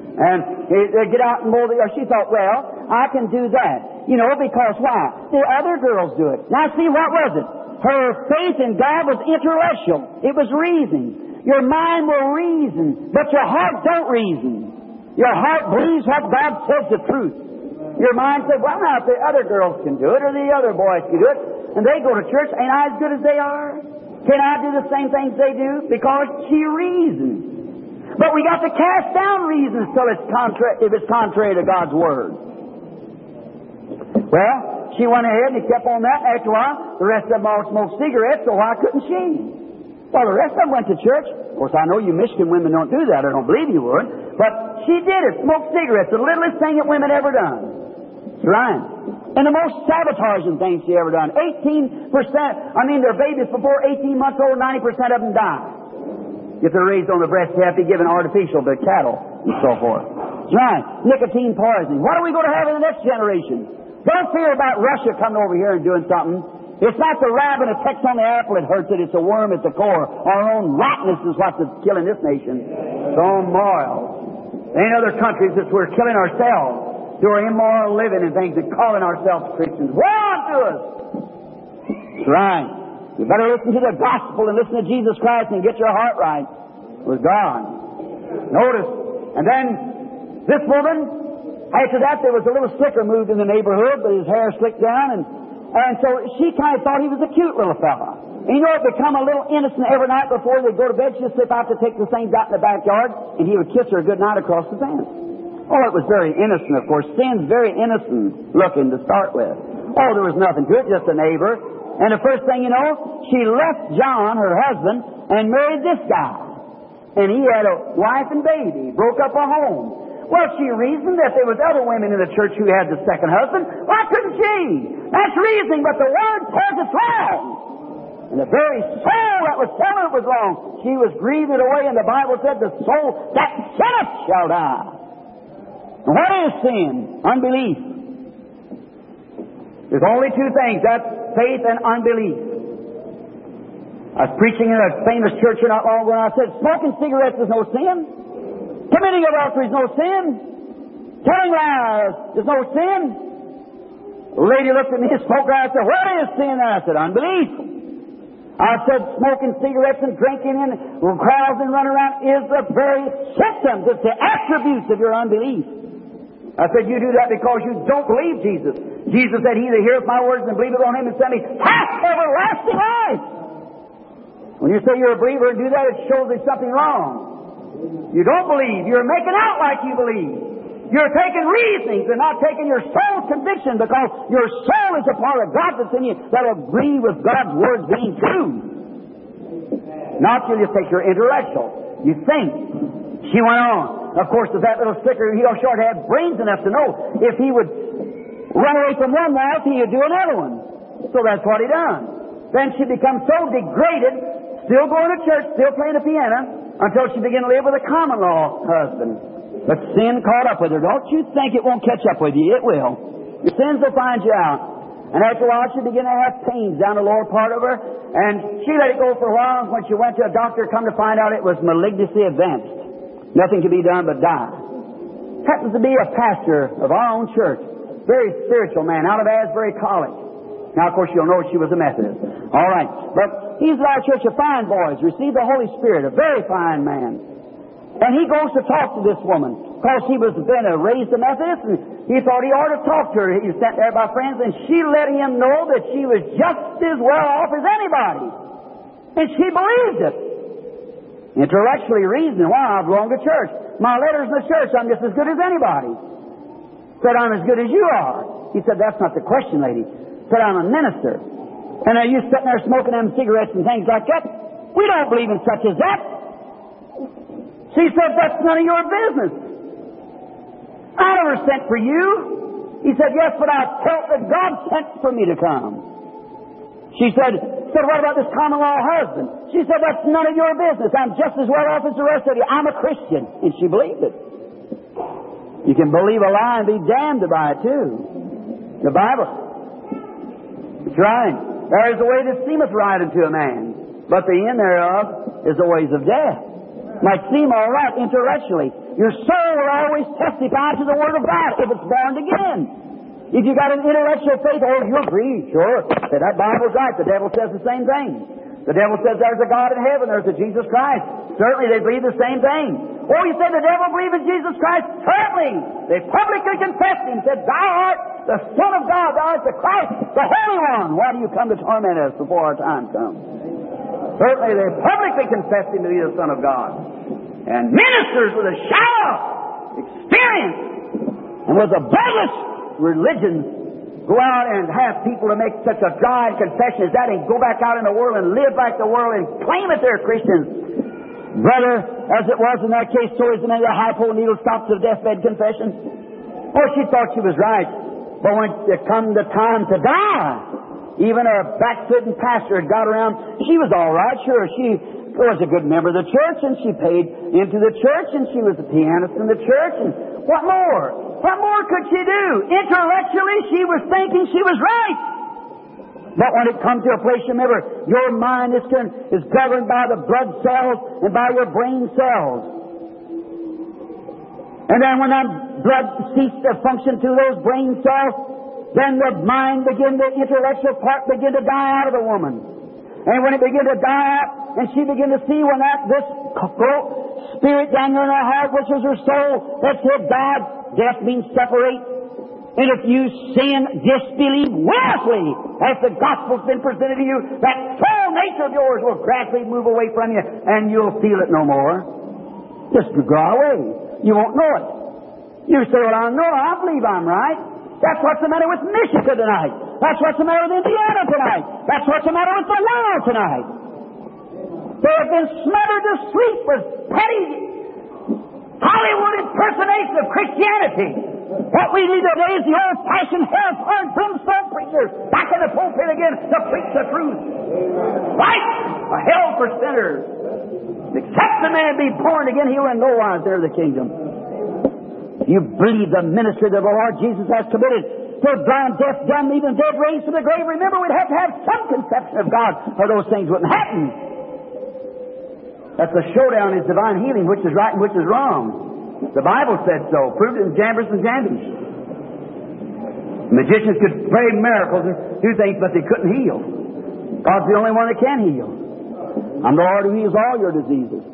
And they, they get out and mow the yard. She thought, well, I can do that. You know, because why? The other girls do it. Now see, what was it? Her faith in God was intellectual. It was reasoning. Your mind will reason, but your heart don't reason. Your heart believes what God says the truth. Your mind says, well, now, if the other girls can do it, or the other boys can do it, and they go to church, ain't I as good as they are? Can I do the same things they do? Because she reasons. But we got to cast down reasons till it's contra- if it's contrary to God's Word. Well, she went ahead and kept on that. After a while, the rest of them all smoked cigarettes, so why couldn't she? Well, the rest of them went to church. Of course, I know you Michigan women don't do that. I don't believe you would. But she did it. Smoked cigarettes. The littlest thing that women ever done. That's right. And the most sabotaging thing she ever done. eighteen percent, I mean, their babies before eighteen months old, ninety percent of them die. If they're raised on the breast, they have to be given artificial to cattle and so forth. That's right. Nicotine poisoning. What are we going to have in the next generation? Don't fear about Russia coming over here and doing something. It's not the rabbit that pecks on the apple that hurts it. It's the worm at the core. Our own rottenness is what's killing this nation. It's our morals. There ain't other countries that we're killing ourselves through our immoral living and things and calling ourselves Christians. Woe unto us! That's right. You better listen to the gospel and listen to Jesus Christ and get your heart right with God. Notice. And then this woman, after that, there was a little slicker moved in the neighborhood, but his hair slicked down, and, and so she kind of thought he was a cute little fella. And you know, it become a little innocent every night before they'd go to bed. She'd slip out to take the things out in the backyard, and he would kiss her a good night across the fence. Oh, it was very innocent, of course. Sin's very innocent looking to start with. Oh, there was nothing to it, just a neighbor. And the first thing you know, she left John, her husband, and married this guy. And he had a wife and baby, broke up a home. Well, she reasoned that there was other women in the church who had the second husband. Why couldn't she? That's reasoning, but the Word says it's wrong. And the very soul that was telling it was wrong, she was grieving away, and the Bible said the soul that sinneth shall die. And what is sin? Unbelief. There's only two things. That's faith and unbelief. I was preaching in a famous church here not long ago, and I said, smoking cigarettes is no sin. Committing adultery is no sin. Telling lies is no sin. The lady looked at me and spoke out and said, what is sin? And I said, unbelief. I said, smoking cigarettes and drinking and crowds and running around is the very symptoms. It's the attributes of your unbelief. I said, you do that because you don't believe Jesus. Jesus said, he that heareth my words and believeth on him and sent me hath everlasting life. When you say you're a believer and do that, it shows there's something wrong. You don't believe. You're making out like you believe. You're taking reasonings and not taking your soul's conviction, because your soul is a part of God that's in you that'll agree with God's Word being true. Not till you take your intellectual. You think. She went on. Of course, with that little sticker, he sure had brains enough to know if he would run away from one mouth, he would do another one. So that's what he done. Then she becomes so degraded, still going to church, still playing the piano, until she began to live with a common law husband. But sin caught up with her. Don't you think it won't catch up with you? It will. Your sins will find you out. And after a while, she began to have pains down the lower part of her. And she let it go for a while. When she went to a doctor, come to find out it was malignancy advanced. Nothing could be done but die. Happens to be a pastor of our own church. Very spiritual man, out of Asbury College. Now, of course, you'll know she was a Methodist. All right. But he's at our church of fine boys. Received the Holy Spirit. A very fine man. And he goes to talk to this woman, because he was been a raised a Methodist, and he thought he ought to talk to her. He was sent there by friends, and she let him know that she was just as well off as anybody. And she believed it. Intellectually reasoning, why, I belong to church. My letters in the church, I'm just as good as anybody. Said, I'm as good as you are. He said, that's not the question, lady. Said, I'm a minister. And are you sitting there smoking them cigarettes and things like that? We don't believe in such as that. She said, that's none of your business. I never sent for you. He said, yes, but I felt that God sent for me to come. She said, said, what about this common law husband? She said, that's none of your business. I'm just as well off as the rest of you. I'm a Christian. And she believed it. You can believe a lie and be damned by it too. The Bible. It's right. There is a way that seemeth right unto a man, but the end thereof is the ways of death. Might seem all right intellectually. Your soul will always testify to the Word of God if it's born again. If you got an intellectual faith, oh, you agree, sure. Say, that Bible's right. The devil says the same thing. The devil says there's a God in heaven, there's a Jesus Christ. Certainly they believe the same thing. Oh, you say the devil believes in Jesus Christ? Certainly. They publicly confessed him, said, thou art the Son of God, thou art the Christ, the Holy One. Why do you come to torment us before our time comes? Certainly they publicly confessed him to be the Son of God. And ministers with a shallow experience and with a bloodless religion go out and have people to make such a dry confession as that and go back out in the world and live like the world and claim that they're Christians. Brother, as it was in that case, so is many of the high-pole needle stops of deathbed confession. Oh, she thought she was right. But when it come the time to die, even a backslidden pastor had got around. She was all right, sure. She was a good member of the church, and she paid into the church, and she was a pianist in the church. And what more? What more could she do? Intellectually, she was thinking she was right. But when it comes to a place, remember, your mind is, is governed by the blood cells and by your brain cells. And then when that blood ceased to function through those brain cells, then the mind began, the intellectual part began to die out of the woman. And when it began to die out, and she began to see when that, this spirit down there in her heart, which was her soul, that said, God, death means separate. And if you sin, disbelieve willfully, as the gospel's been presented to you, that soul nature of yours will gradually move away from you, and you'll feel it no more. Just go away. You won't know it. You say, well, I know, I believe I'm right. That's what's the matter with Michigan tonight. That's what's the matter with Indiana tonight. That's what's the matter with the world tonight. They have been smothered to sleep with petty Hollywood impersonation of Christianity. What we need today is the old-fashioned hell-turned brimstone preacher back in the pulpit again to preach the truth. Right? A hell for sinners. Except the man be born again, he'll in no wise enter the kingdom. You believe the ministry that the Lord Jesus has committed to blind, deaf, dumb, even dead, raised from the grave. Remember, we'd have to have some conception of God, or those things wouldn't happen. That's the showdown is divine healing, which is right and which is wrong. The Bible said so. Proved it in Jambres and Jambres. Magicians could pray miracles and do things, but they couldn't heal. God's the only one that can heal. I'm the Lord who heals all your diseases.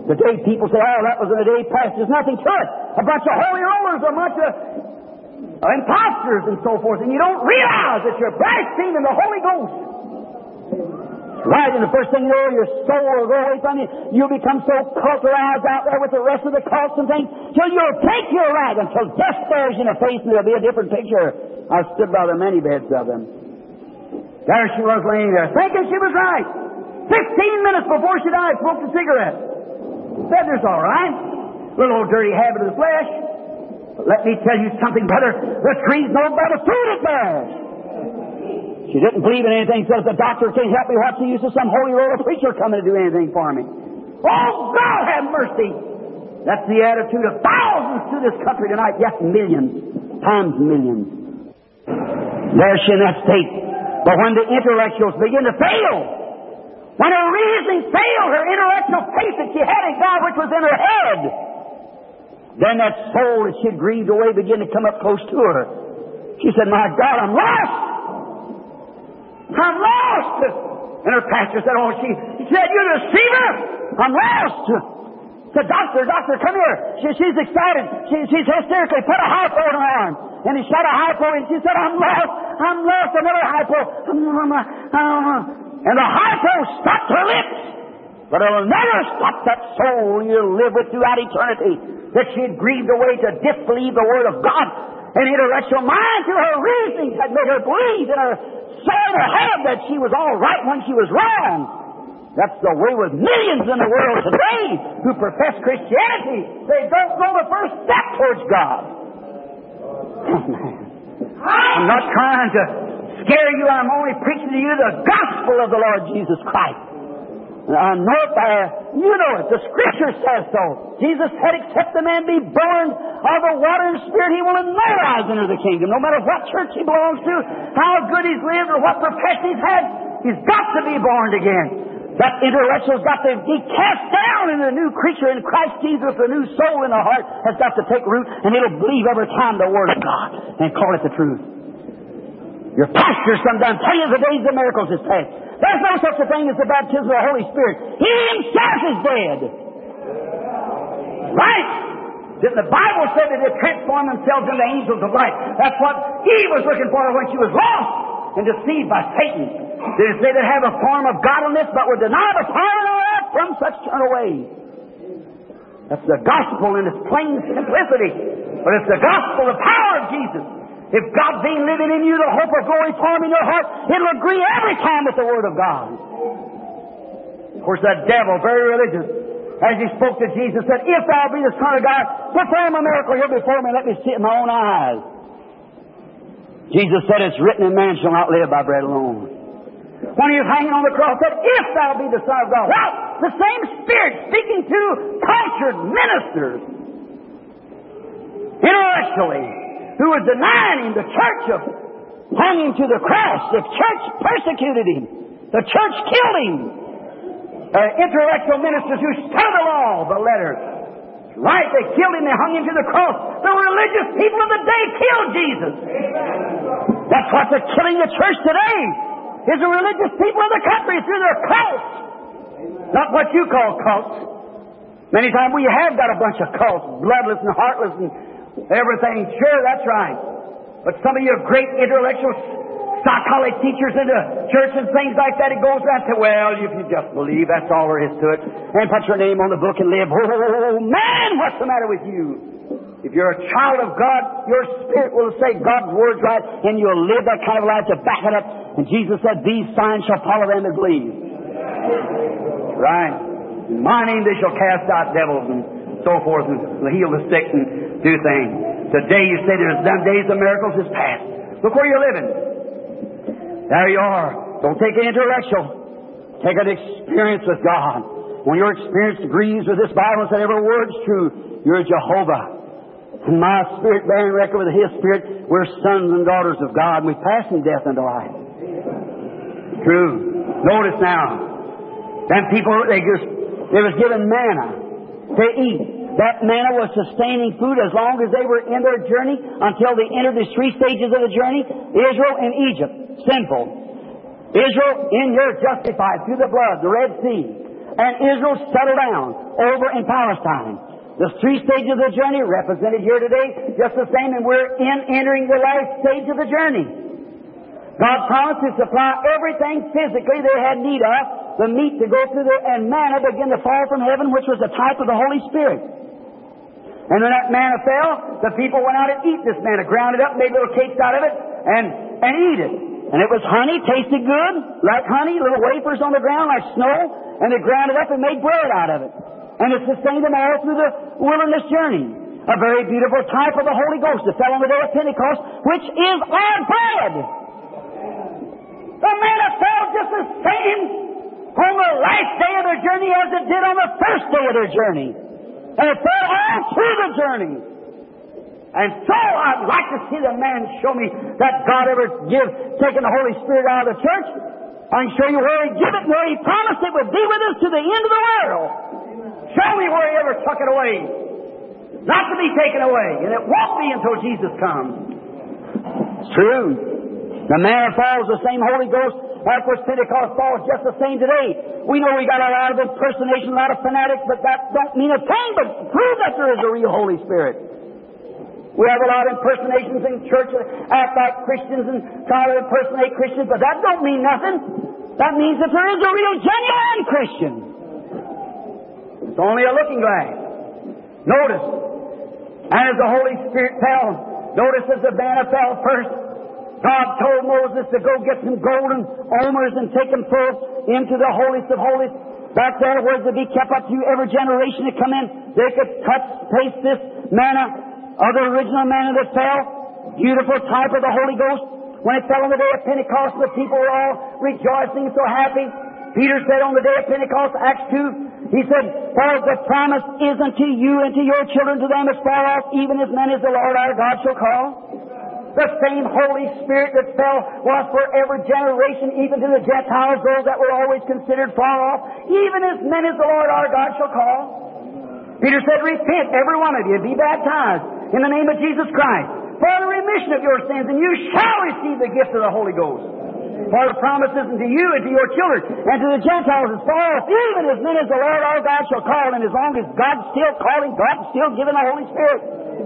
Today people say, oh, that was in the day past. There's nothing to it. A bunch of holy rollers, a bunch of imposters and so forth. And you don't realize that you're blaspheming the Holy Ghost. Right, and the first thing you know, your soul will go away from you. You'll become so culturized out there with the rest of the cults and things till you'll take your right until death stares you in the face and there'll be a different picture. I stood by the many beds of them. There she was laying there, thinking she was right. Fifteen minutes before she died, smoked a cigarette. Said there's all right. Little old dirty habit of the flesh. But let me tell you something, brother. The tree's known by the fruit it bears. She didn't believe in anything, says the doctor can't help me. What's the use of some holy roller preacher coming to do anything for me? Oh, God have mercy! That's the attitude of thousands to this country tonight. Yes, millions. Times millions. There's she in that state. But when the intellectuals begin to fail, when her reasoning failed, her intellectual faith that she had in God, which was in her head, then that soul that she had grieved away began to come up close to her. She said, my God, I'm lost! I'm lost! And her pastor said, oh, she, she said, you deceiver! I'm lost! Said, doctor, doctor, come here. She, she's excited. She, she's hysterically put a hypo in her arm. And he shot a hypo and she said, I'm lost! I'm lost! Another hypo. And the hypo stopped her lips. But it'll never stop that soul you'll live with throughout eternity that she had grieved away to disbelieve the Word of God. An intellectual mind through her reasoning had made her believe in her soul in her head that she was all right when she was wrong. That's the way with millions in the world today who profess Christianity. They don't go the first step towards God. I'm not trying to scare you. I'm only preaching to you the gospel of the Lord Jesus Christ. I know it there. You know it. The Scripture says so. Jesus said, except the man be born of the water and Spirit, he will in no wise enter the kingdom. No matter what church he belongs to, how good he's lived, or what profession he's had, he's got to be born again. That intellectual's got to be cast down in a new creature in Christ Jesus. A new soul in the heart has got to take root, and it'll believe every time the Word of God and call it the truth. Your pastor sometimes tell you the days of miracles is past. There's no such a thing as the baptism of the Holy Spirit. He himself is dead. Right? The Bible said that they transformed themselves into angels of light. That's what Eve was looking for when she was lost and deceived by Satan. Did it say they have a form of godliness but would deny the power thereof? From such turn away. That's the gospel in its plain simplicity. But it's the gospel, the power of Jesus. If God being living in you, the hope of glory forming your heart, it'll agree every time with the Word of God. Of course, that devil, very religious, as he spoke to Jesus, said, if thou be the Son of God, perform a miracle here before me, let me see it in my own eyes. Jesus said, it's written, and man shall not live by bread alone. When he was hanging on the cross, said, if thou be the Son of God. Well, the same Spirit speaking to cultured ministers, intellectually, who was denying him, the church of hung him to the cross. The church persecuted him. The church killed him. Uh, intellectual ministers who studied the law, the letters. Right, they killed him, they hung him to the cross. The religious people of the day killed Jesus. That's what's killing the church today, is the religious people of the country through their cults. Not what you call cults. Many times we have got a bunch of cults, bloodless and heartless and everything. Sure, that's right. But some of your great intellectual psychology teachers in the church and things like that, it goes around to, well, if you just believe, that's all there is to it. And put your name on the book and live. Oh, man, what's the matter with you? If you're a child of God, your spirit will say God's word's right, and you'll live that kind of life to back it up. And Jesus said, these signs shall follow them that believe. Right. In my name they shall cast out devils and so forth, and heal the sick and do things. Today you say there's them days of miracles is past. Look where you're living. There you are. Don't take an intellectual. Take an experience with God. When your experience agrees with this Bible and said every word's true, you're Jehovah. And my spirit bearing record with his spirit, we're sons and daughters of God, and we pass from death into life. True. Notice now, them people, they just, they was given manna to eat. That manna was sustaining food as long as they were in their journey until they entered the three stages of the journey. Israel and Egypt, sinful. Israel in here justified through the blood, the Red Sea. And Israel settled down. over in Palestine. The three stages of the journey represented here today, just the same, and we're in entering the last stage of the journey. God promised to supply everything physically they had need of, the meat to go through the, and manna began to fall from heaven, which was a type of the Holy Spirit. And when that manna fell, the people went out and eat this manna, ground it up, made little cakes out of it, and, and eat it. And it was honey, tasted good, like honey, little wafers on the ground like snow, and they ground it up and made bread out of it. And it sustained them all through the wilderness journey. A very beautiful type of the Holy Ghost that fell on the day of Pentecost, which is our bread. The manna fell just the same on the last day of their journey as it did on the first day of their journey. And it fell all through the journey. And so I'd like to see the man show me that God ever give, taking the Holy Spirit out of the church. I can show you where He gave it, where He promised it would be with us to the end of the world. Show me where He ever took it away. Not to be taken away. And it won't be until Jesus comes. It's true. The manna falls, the same Holy Ghost, like which Pentecost falls, just the same today. We know we got a lot of impersonation, a lot of fanatics, but that don't mean a thing, but prove that there is a real Holy Spirit. We have a lot of impersonations in church that act like Christians and try to impersonate Christians, but that don't mean nothing. That means that there is a real, genuine Christian. It's only a looking glass. Notice, and as the Holy Spirit fell, notice as the manna fell first, God told Moses to go get some golden omers and take them full into the holiest of holies. Back there, where to be kept up to every generation to come in, they could touch, taste this manna of the original manna that fell. Beautiful type of the Holy Ghost. When it fell on the day of Pentecost, the people were all rejoicing, so happy. Peter said on the day of Pentecost, Acts two, he said, "For the promise is unto you and to your children, to them as far off, even as many as the Lord our God shall call." The same Holy Spirit that fell was for every generation, even to the Gentiles, those that were always considered far off, even as many as the Lord our God shall call. Peter said, "Repent, every one of you, be baptized in the name of Jesus Christ for the remission of your sins, and you shall receive the gift of the Holy Ghost. For the promise is unto you and to your children, and to the Gentiles as far off, even as many as the Lord our God shall call." And as long as God's still calling, God's still giving the Holy Spirit.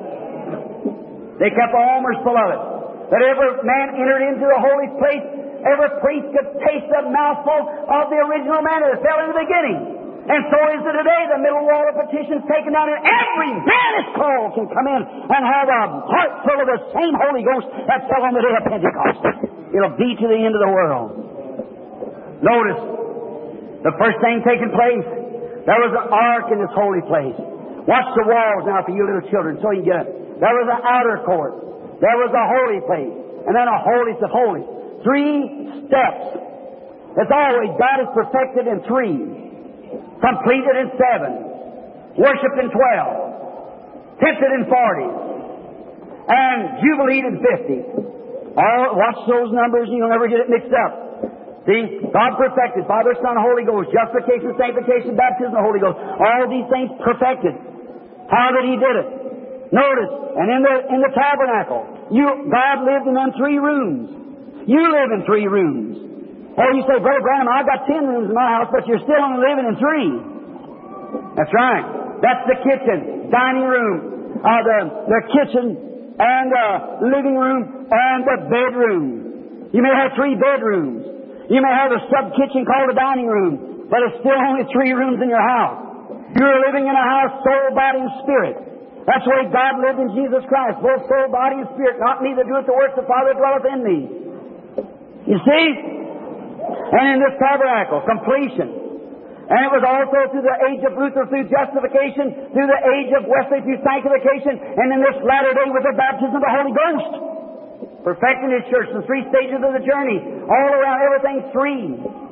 They kept the omers full of it. That every man entered into the holy place, every priest could taste the mouthful of the original manna that fell in the beginning. And so is it today. The middle wall of petitions taken down, and every man is called can come in and have a heart full of the same Holy Ghost that fell on the day of Pentecost. It'll be to the end of the world. Notice, the first thing taking place, there was an ark in this holy place. Watch the walls now for you little children so you can get it. There was an outer court. There was a holy place. And then a holiest of holies. Three steps. As always, God is perfected in three. Completed in seven. Worshipped in twelve. Tempted in forty. And jubileed in fifty. All, watch those numbers and you'll never get it mixed up. See, God perfected. Father, Son, Holy Ghost. Justification, sanctification, baptism of the Holy Ghost. All these things perfected. How did He did it? Notice, and in the in the tabernacle, you God lived in them three rooms. You live in three rooms. Oh, you say, "Brother Branham, I've got ten rooms in my house, but you're still only living in three." That's right. That's the kitchen, dining room, uh, the the kitchen, and the living room, and the bedroom. You may have three bedrooms. You may have a sub kitchen called a dining room, but it's still only three rooms in your house. You're living in a house, soul, body, and spirit. That's the way God lived in Jesus Christ, both soul, body, and spirit. Not me that doeth the works, the Father dwelleth in me. You see? And in this tabernacle, completion. And it was also through the age of Luther, through justification, through the age of Wesley, through sanctification, and in this latter day with the baptism of the Holy Ghost. Perfecting His church, the three stages of the journey. All around, everything's three.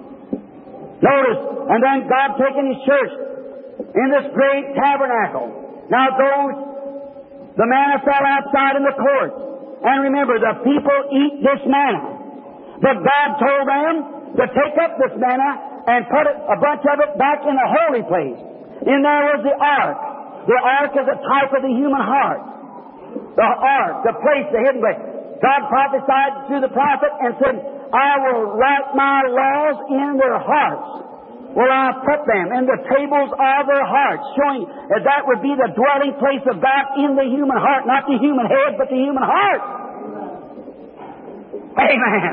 Notice, and then God taking His church in this great tabernacle. Now those, the manna fell outside in the court. And remember, the people eat this manna. But God told them to take up this manna and put it, a bunch of it back in the holy place. In there was the ark. The ark is a type of the human heart. The ark, the place, the hidden place. God prophesied through the prophet and said, "I will write my laws in their hearts." will I put them in the tables of their hearts, showing that that would be the dwelling place of God in the human heart, not the human head, but the human heart. Amen.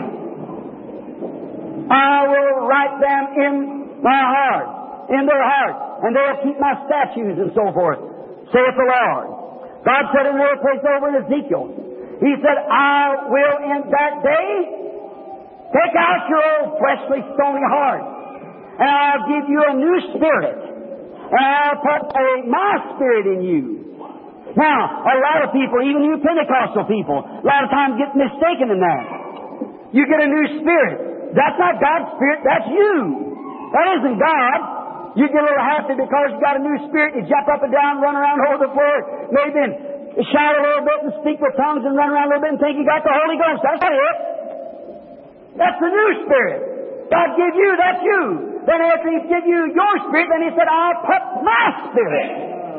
I will write them in my heart, in their heart, and they'll keep my statutes and so forth, saith the Lord. God said in another place over in Ezekiel, He said, I will in that day take out your old fleshly stony heart, and I'll give you a new spirit, and I'll put a, my spirit in you. Now, a lot of people, even you Pentecostal people, a lot of times get mistaken in that. You get a new spirit. That's not God's spirit, that's you. That isn't God. You get a little happy because you got a new spirit, you jump up and down, run around, hold the floor, maybe then shout a little bit and speak with tongues and run around a little bit and think you got the Holy Ghost. That's not it. That's the new spirit. God give you, that's you. Then after He give you your spirit, then He said, I'll put my spirit.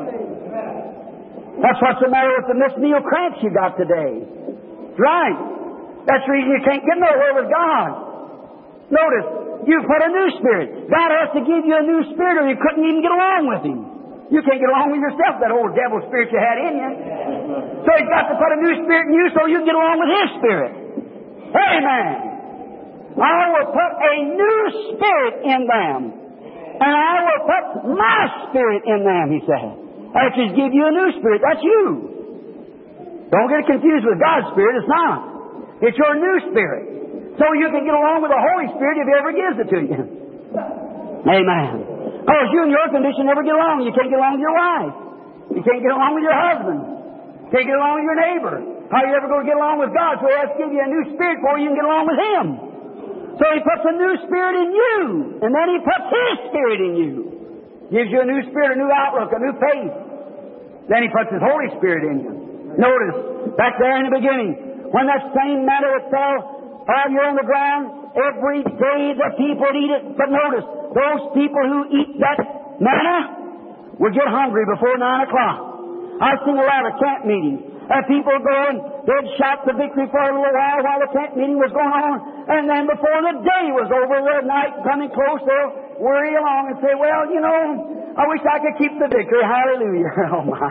That's what's the matter with the Miss Neil cramps you got today. That's right. That's the reason you can't get nowhere with God. Notice, you've put a new spirit. God has to give you a new spirit or you couldn't even get along with Him. You can't get along with yourself, that old devil spirit you had in you. So He's got to put a new spirit in you so you can get along with His spirit. Amen. I will put a new spirit in them. And I will put my spirit in them, He said. After He's give you a new spirit, that's you. Don't get confused with God's spirit, it's not. It's your new spirit. So you can get along with the Holy Spirit if He ever gives it to you. Amen. Because you and your condition never get along. You can't get along with your wife. You can't get along with your husband. You can't get along with your neighbor. How are you ever going to get along with God? So He has to give you a new spirit before you can get along with Him. So He puts a new spirit in you. And then He puts His spirit in you. Gives you a new spirit, a new outlook, a new faith. Then He puts His Holy Spirit in you. Notice, back there in the beginning, when that same manna that fell while you're on the ground, every day the people eat it. But notice, those people who eat that manna will get hungry before nine o'clock. I've seen a lot of camp meetings. And people going, they'd shout the victory for a little while while the camp meeting was going on. And then before the day was over, the night coming close, they'll worry along and say, well, you know, I wish I could keep the victory. Hallelujah. Oh, my.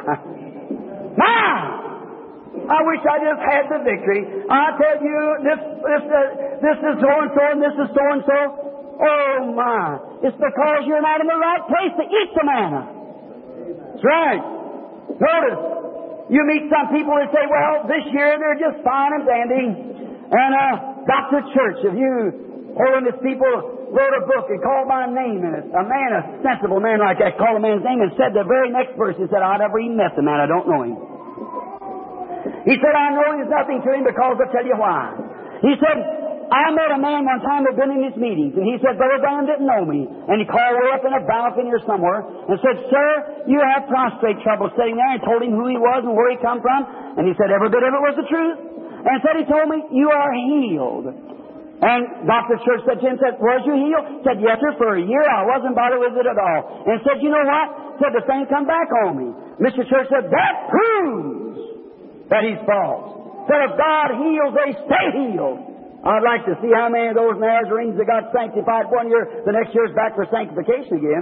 My! I wish I just had the victory. I tell you, this this uh, this is so and so, and this is so and so. Oh my! It's because you're not in the right place to eat the manna. That's right. Notice, you meet some people that say, "Well, this year they're just fine and dandy." And uh, Doctor Church, if you holiness people wrote a book and called my name in it, a man, a sensible man like that, called a man's name and said the very next verse, he said, "I never even met the man. I don't know him." He said, I know there's nothing to him because I'll tell you why. He said, I met a man one time that had been in his meetings, and he said, Brother Branham didn't know me. And he called way up in a balcony or somewhere and said, Sir, you have prostrate trouble sitting there, and told him who he was and where he come from. And he said, every bit of it was the truth. And said, he told me, you are healed. And Doctor Church said to him, said, was you healed? Said, yes, sir, for a year I wasn't bothered with it at all. And said, you know what? Said, the thing come back on me. Mister Church said, that proves that he's false. Said, if God heals, they stay healed. I'd like to see how many of those Nazarenes that got sanctified one year, the next year's back for sanctification again.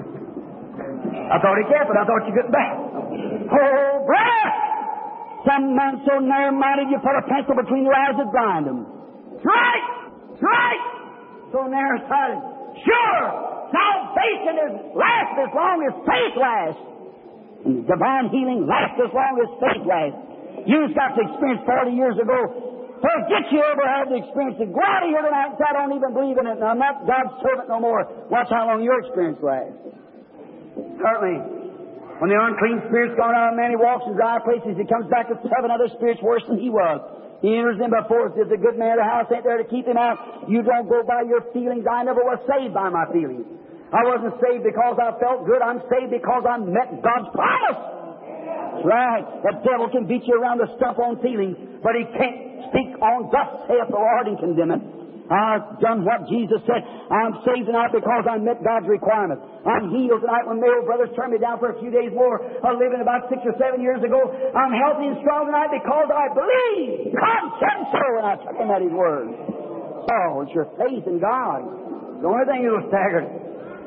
I thought he kept it. I thought you couldn't back. Oh, breath! Some man so narrow-minded you put a pencil between your eyes and blind them. That's right! That's right! So narrow-minded. Sure! Salvation is lasts as long as faith lasts. And divine healing lasts as long as faith lasts. You've got to experience forty years ago. Forget you ever had the experience. Go out of here tonight and say, I don't even believe in it. And I'm not God's servant no more. Watch how long your experience lasts. Certainly, when the unclean spirit's gone out of a man, he walks in his high places. He comes back with seven other spirits worse than he was. He enters in before us. There's a good man of the house ain't there to keep him out. You don't go by your feelings. I never was saved by my feelings. I wasn't saved because I felt good. I'm saved because I met God's promise. Right. The devil can beat you around the stump on feelings, but he can't speak on thus saith the Lord and condemn it. I've done what Jesus said. I'm saved tonight because I met God's requirements. I'm healed tonight when my old brothers turned me down for a few days more. I lived in about six or seven years ago. I'm healthy and strong tonight because I believe. God said so, and I took him at his word. Oh, it's your faith in God. The only thing you was staggered.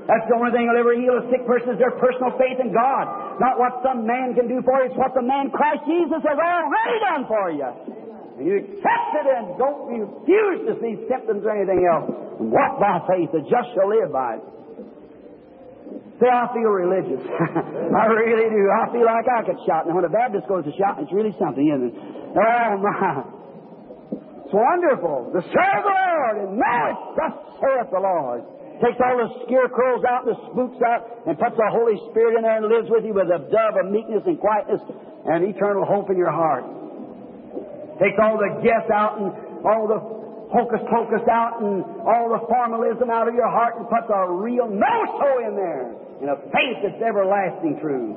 That's the only thing that'll ever heal a sick person is their personal faith in God. Not what some man can do for you, it's what the man Christ Jesus has already done for you. And you accept it and don't refuse to see symptoms or anything else. And walk by faith, the just shall live by it. Say, I feel religious. I really do. I feel like I could shout. And when a Baptist goes to shout, it's really something, isn't it? Oh, my. It's wonderful. To serve the Lord and marriage, thus saith the Lord. Takes all the scarecrows out and the spooks out and puts the Holy Spirit in there and lives with you with a dove of meekness and quietness and eternal hope in your heart. Takes all the guess out and all the hocus-pocus out and all the formalism out of your heart and puts a real no-so in there and a faith that's everlasting true.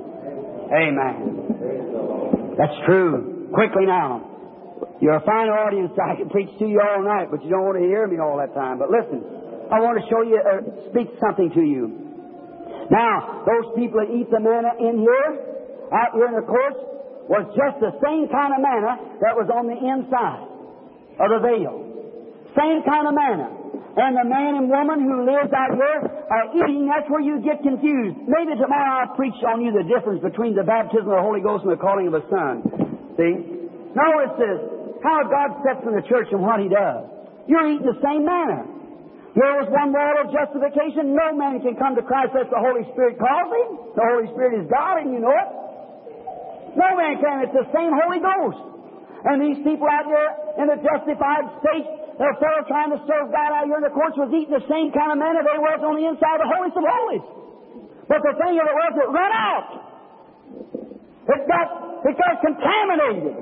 Amen. That's true. Quickly now. You're a fine audience. I can preach to you all night, but you don't want to hear me all that time. But listen. I want to show you, uh, speak something to you. Now, those people that eat the manna in here, out here in the courts, was just the same kind of manna that was on the inside of the veil. Same kind of manna. And the man and woman who lives out here are eating, that's where you get confused. Maybe tomorrow I'll preach on you the difference between the baptism of the Holy Ghost and the calling of a son. See? Notice this, how God sets in the church and what He does. You're eating the same manna. There is one word of justification. No man can come to Christ unless the Holy Spirit calls him. The Holy Spirit is God, and you know it. No man can. It's the same Holy Ghost. And these people out there in the justified state, the fellow trying to serve God out here in the courts was eating the same kind of manna they was on the inside of the holiest of holies. But the thing of it was, it ran out. It got, it got contaminated.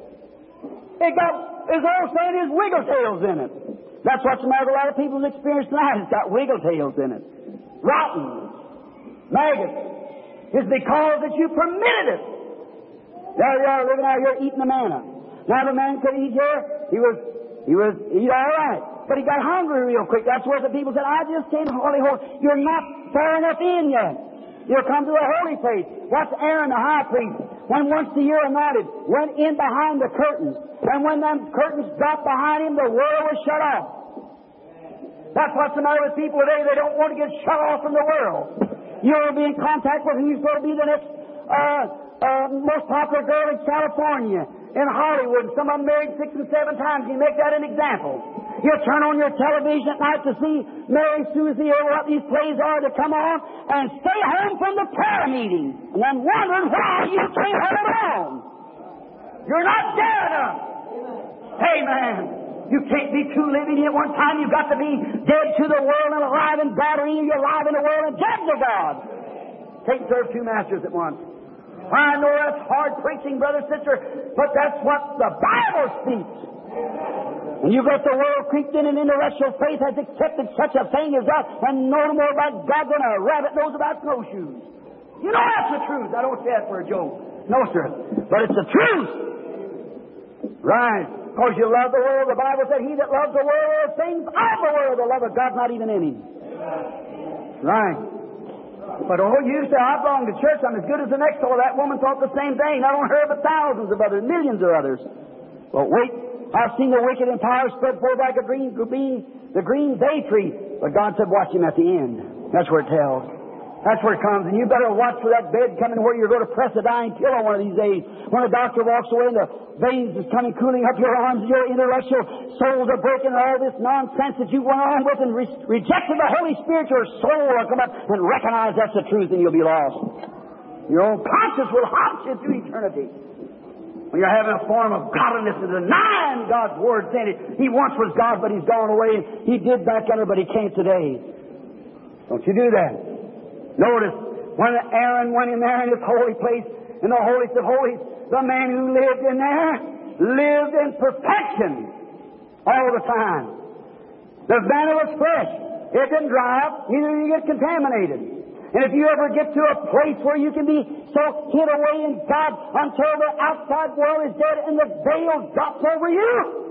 It got, as old saying is, wiggle tails in it. That's what's the matter with a lot of people's experience tonight. It's got wiggle tails in it. Rotten. Maggots. It's because that you permitted it. There you are living out here eating the manna. Now the man could eat here. He was, he was, eat all right. But he got hungry real quick. That's where the people said, I just came holy, holy. You're not far enough in yet. You'll come to the holy place. Watch Aaron the high priest, when once a year anointed, went in behind the curtains. And when them curtains dropped behind him, the world was shut off. That's what's the matter with people today. They don't want to get shut off from the world. You'll be in contact with who's going to be the next uh, uh, most popular girl in California, in Hollywood. Some of them married six and seven times. You make that an example. You turn on your television at night to see Mary Susie or what these plays are to come on, and stay home from the prayer meeting, and then wondering why you came home alone. You're not there enough. Amen. You can't be two living at one time. You've got to be dead to the world and alive in battery. You're alive in the world and dead to God. Can't serve two masters at once. I know that's hard preaching, brother, sister, but that's what the Bible speaks. When you've got the world creeped in and intellectual faith has accepted such a thing as that and know no more about God than a rabbit knows about snowshoes. You know that's the truth. I don't say that for a joke. No, sir. But it's the truth. Right. Because you love the world. The Bible said, he that loves the world, all things of the world, the love of God not even in him. Right. But oh, you say, I belong to church, I'm as good as the next door. That woman thought the same thing. Not only her, but thousands of others, millions of others. But wait, I've seen the wicked in power spread forth like a green, green, the green bay tree. But God said, watch him at the end. That's where it tells. That's where it comes. And you better watch for that bed coming where you're going to press a dying pill on one of these days. When the doctor walks away and the veins is coming cooling up your arms, your intellectual souls are breaking, and all this nonsense that you went on with and re- rejected the Holy Spirit, your soul will come up and recognize that's the truth, and you'll be lost. Your own conscience will haunt you through eternity. When you're having a form of godliness and denying God's word, saying it, he once was God, but he's gone away, and he did back under, but he can't today. Don't you do that. Notice, when Aaron went in there in his holy place, in the holiest of holies, the man who lived in there lived in perfection all the time. The manna was fresh. It didn't dry up, neither did it get contaminated. And if you ever get to a place where you can be so hid away in God until the outside world is dead and the veil drops over you,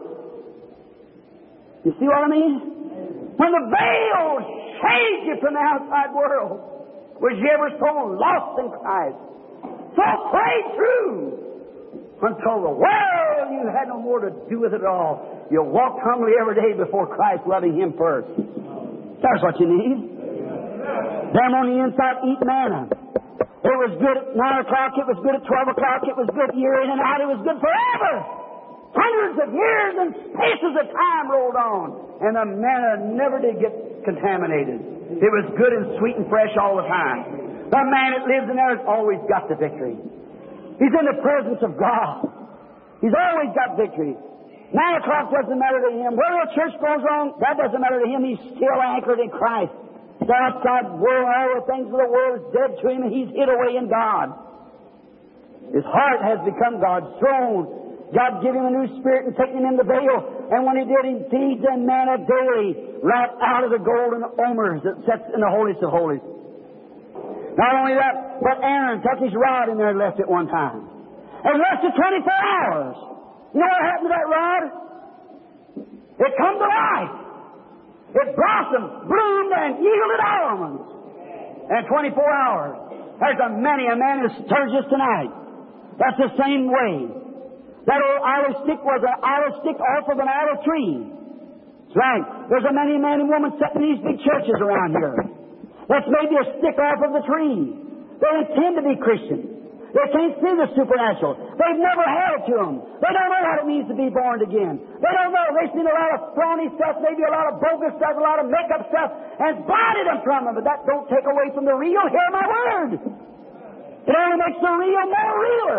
you see what I mean? When the veil shades you from the outside world, was you ever so lost in Christ, so prayed through, until the world you had no more to do with it at all. You walked humbly every day before Christ, loving him first. That's what you need. Them on the inside eat manna. It was good at nine o'clock, it was good at twelve o'clock, it was good year in and out, it was good forever. Hundreds of years and spaces of time rolled on, and the manna never did get contaminated. It was good and sweet and fresh all the time. The man that lives in there has always got the victory. He's in the presence of God. He's always got victory. Nine o'clock doesn't matter to him. Whether the church goes on, that doesn't matter to him. He's still anchored in Christ. The outside world, all the things of the world is dead to him, and he's hid away in God. His heart has become God's throne. God gave him a new spirit and taken him in the veil. And when He did, He feeds them manna daily, right out of the golden omers that sets in the holiest of holies. Not only that, but Aaron took his rod in there and left it one time. And left it twenty-four hours. You know what happened to that rod? It come to life. It blossomed, bloomed, and yielded almonds. And twenty-four hours. There's a many a man who stirs us tonight. That's the same way. That old olive stick was an olive stick off of an olive tree. That's right. There's a many man and woman sitting in these big churches around here. That's maybe a stick off of the tree. They intend to be Christian. They can't see the supernatural. They've never held to them. They don't know what it means to be born again. They don't know. They've seen a lot of phony stuff, maybe a lot of bogus stuff, a lot of makeup stuff, and blinded them from them. But that don't take away from the real. Hear my word. It only makes the real more realer.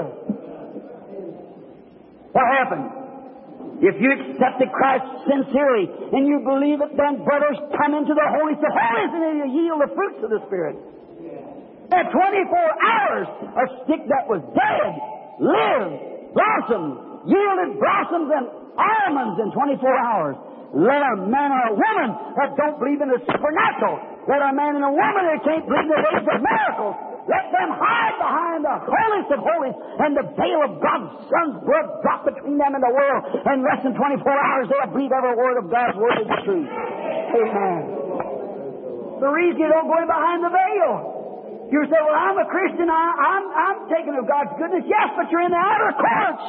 What happened? If you accepted Christ sincerely and you believe it, then brothers, come into the holiest of holies and you yield the fruits of the Spirit. In twenty-four hours, a stick that was dead lived, blossomed, yielded blossoms and almonds in twenty-four hours. Let a man or a woman that don't believe in the supernatural, let a man and a woman that can't believe in the ways of miracles, let them hide behind the holiest of holies and the veil of God's Son's blood drop between them and the world. And less than twenty-four hours, they'll believe every word of God's word is the truth. Amen. The reason you don't go in behind the veil. You say, well, I'm a Christian. I, I'm, I'm taking of God's goodness. Yes, but you're in the outer courts.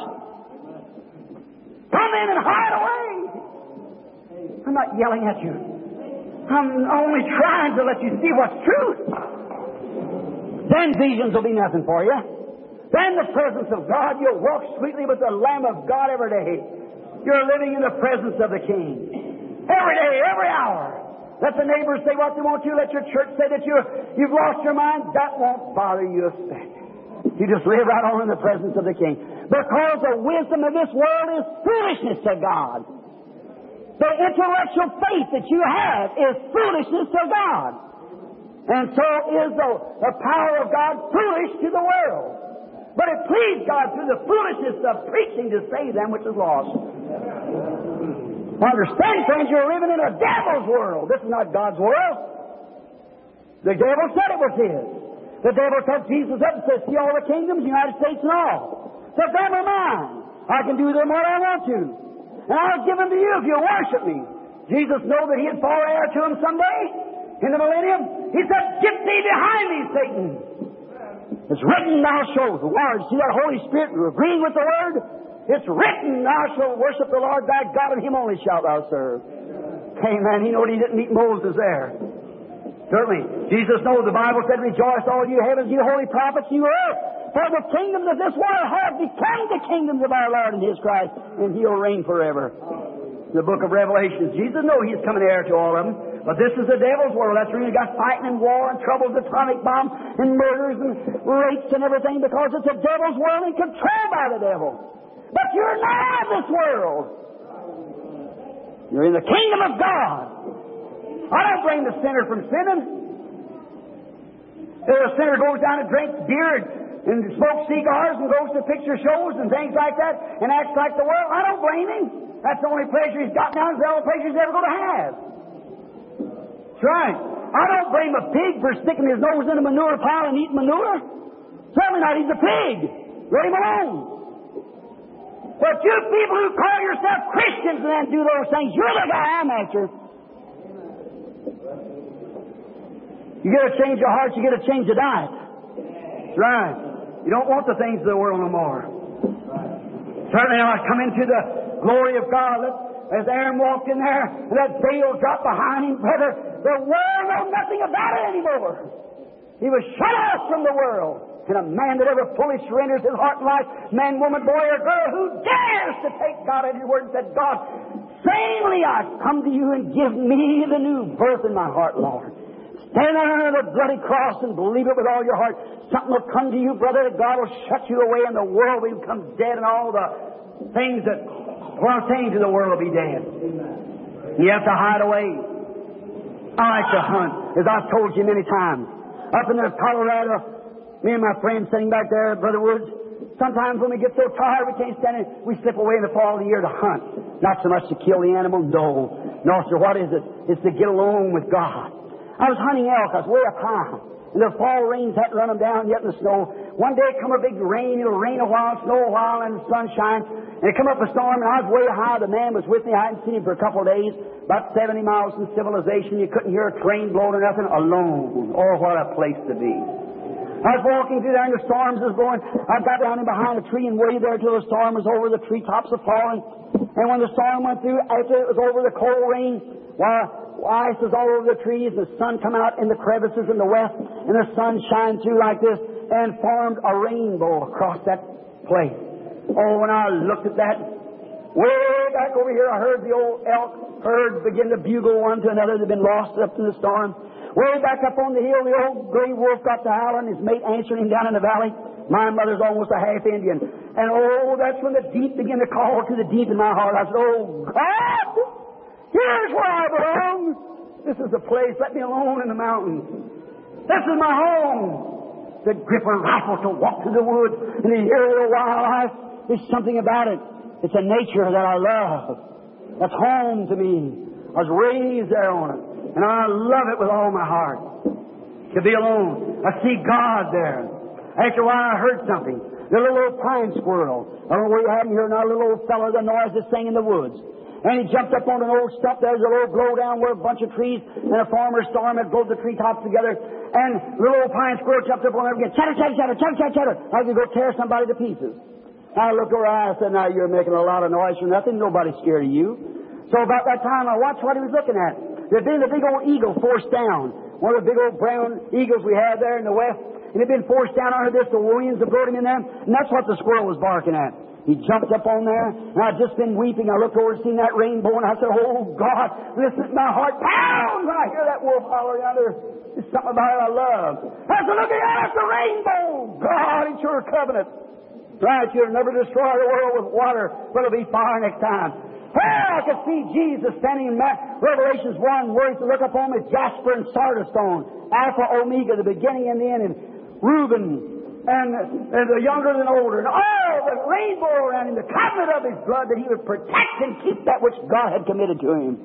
Come in and hide away. I'm not yelling at you. I'm only trying to let you see what's truth. Then visions will be nothing for you. Then the presence of God, you'll walk sweetly with the Lamb of God every day. You're living in the presence of the King. Every day, every hour. Let the neighbors say what they want to. Let your church say that you're, you've lost your mind. That won't bother you a speck. You just live right on in the presence of the King. Because the wisdom of this world is foolishness to God. The intellectual faith that you have is foolishness to God. And so is the, the power of God foolish to the world. But it pleased God through the foolishness of preaching to save them which is lost. Understand, friends, you're living in a devil's world. This is not God's world. The devil said it was his. The devil took Jesus up and said, see all the kingdoms, United States and all. Said, them are mine. I can do them what I want to. And I'll give them to you if you worship me. Jesus knew that he'd fall heir to him someday in the millennium. He said, get thee behind me, Satan. It's written, thou shalt. The word. See that Holy Spirit agreeing with the word? It's written, thou shalt worship the Lord thy God, and him only shalt thou serve. Amen. He knew he didn't meet Moses there. Certainly. Jesus knows the Bible said, rejoice all you heavens, you holy prophets, you earth. For the kingdoms of this world have become the kingdoms of our Lord and his Christ, and he'll reign forever. The book of Revelation. Jesus knows he's coming heir to all of them. But this is the devil's world. That's where you got fighting and war and troubles, atomic bomb and murders and rapes and everything, because it's a devil's world and controlled by the devil. But you're not in this world. You're in the kingdom of God. I don't blame the sinner from sinning. If a sinner goes down and drinks beer and smokes cigars and goes to picture shows and things like that and acts like the world, I don't blame him. That's the only pleasure he's got now. It's the only pleasure he's ever going to have. That's right. I don't blame a pig for sticking his nose in a manure pile and eating manure. Certainly not. He's a pig. Let him alone. But you people who call yourself Christians and then do those things, you're the guy I'm after. You get to change your heart, you get to change your diet. That's right. You don't want the things of the world no more. Certainly, I come into the glory of God. As Aaron walked in there, and that veil dropped behind him, brother, the world knows nothing about it anymore. He was shut off from the world. And a man that ever fully surrenders his heart and life, man, woman, boy, or girl, who dares to take God at His word and said, God, sayingly I come to you and give me the new birth in my heart, Lord. Stand under the bloody cross and believe it with all your heart. Something will come to you, brother, that God will shut you away and the world will become dead and all the things that, well, things in the world will be dead. You have to hide away. I like to hunt, as I've told you many times. Up in the Colorado, me and my friend sitting back there, Brother Woods, sometimes when we get so tired we can't stand it, we slip away in the fall of the year to hunt. Not so much to kill the animal, no. No, sir, what is it? It's to get alone with God. I was hunting elk. I was way up high. And the fall rains hadn't run them down yet in the snow. One day come a big rain. It'll rain a while, snow a while, and the sun shines. And it come up a storm, and I was way high. The man was with me. I hadn't seen him for a couple of days. About seventy miles from civilization. You couldn't hear a train blowing or nothing. Alone. Oh, what a place to be. I was walking through there and the storms was blowing. I got down in behind a tree and waited there till the storm was over. The treetops were falling. And when the storm went through, after it was over, the cold rain, while ice was all over the trees, the sun come out in the crevices in the west, and the sun shined through like this and formed a rainbow across that place. Oh, when I looked at that, way back over here, I heard the old elk herd begin to bugle one to another that had been lost up in the storm. Way back up on the hill, the old gray wolf got to howling, his mate answering him down in the valley. My mother's almost a half Indian. And oh, that's when the deep began to call to the deep in my heart. I said, oh, God, here's where I belong. This is the place. Let me alone in the mountains. This is my home. To grip a rifle, to walk through the woods, and to hear the wildlife. There's something about it. It's a nature that I love. That's home to me. I was raised there on it. And I love it with all my heart. To be alone. I see God there. After a while I heard something. The little old pine squirrel. I don't know where you had him here now, a little old fellow, the noise that sang in the woods. And he jumped up on an old stump. There's a little blow down where a bunch of trees and a farmer's storm had blown the treetops together. And the little old pine squirrel jumped up on there again. Chatter, chatter, chatter, chatter, chatter, chatter. I could go tear somebody to pieces. I looked over and I said, now you're making a lot of noise for nothing. Nobody's scared of you. So about that time I watched what he was looking at. There'd been a big old eagle forced down. One of the big old brown eagles we had there in the west. And it had been forced down under this. The winds had brought him in there. And that's what the squirrel was barking at. He jumped up on there. And I'd just been weeping. I looked over and seen that rainbow. And I said, oh, God, listen, my heart pounds when I hear that wolf holler yonder. There's something about it I love. I said, look at that. That's the rainbow. God, it's your covenant. Right, you'll never destroy the world with water, but it'll be fire next time. Well, I could see Jesus standing in Revelations one, where he look upon with jasper and sardis stone, Alpha, Omega, the beginning and the end, and Reuben, and, and the younger and older, and all the rainbow around him, the covenant of his blood, that he would protect and keep that which God had committed to him.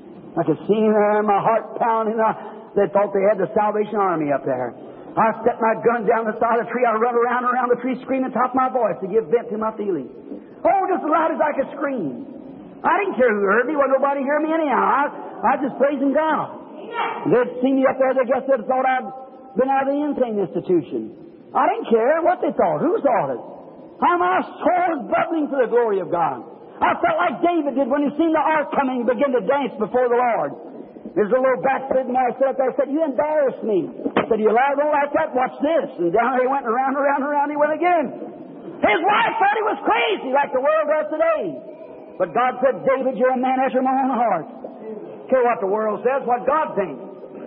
I could see him there, my heart pounding. They thought they had the Salvation Army up there. I set my gun down the side of the tree. I run around and around the tree screaming top of my voice to give vent to my feelings. Oh, just as loud as I could scream. I didn't care who heard me. Well, nobody heard me anyhow. I, I was just praising God. They'd seen me up there. They guess they thought I'd been out of the insane institution. I didn't care what they thought. Who thought it? How my soul was bubbling for the glory of God. I felt like David did when he seen the ark coming and began to dance before the Lord. There's a little backslidden man stood up there and said, you embarrass me. I said, you allowed to go like that? Watch this. And down there he went, and around, around, around he went again. His wife thought he was crazy like the world does today. But God said, David, you're a man after my own heart. Care what the world says, what God thinks.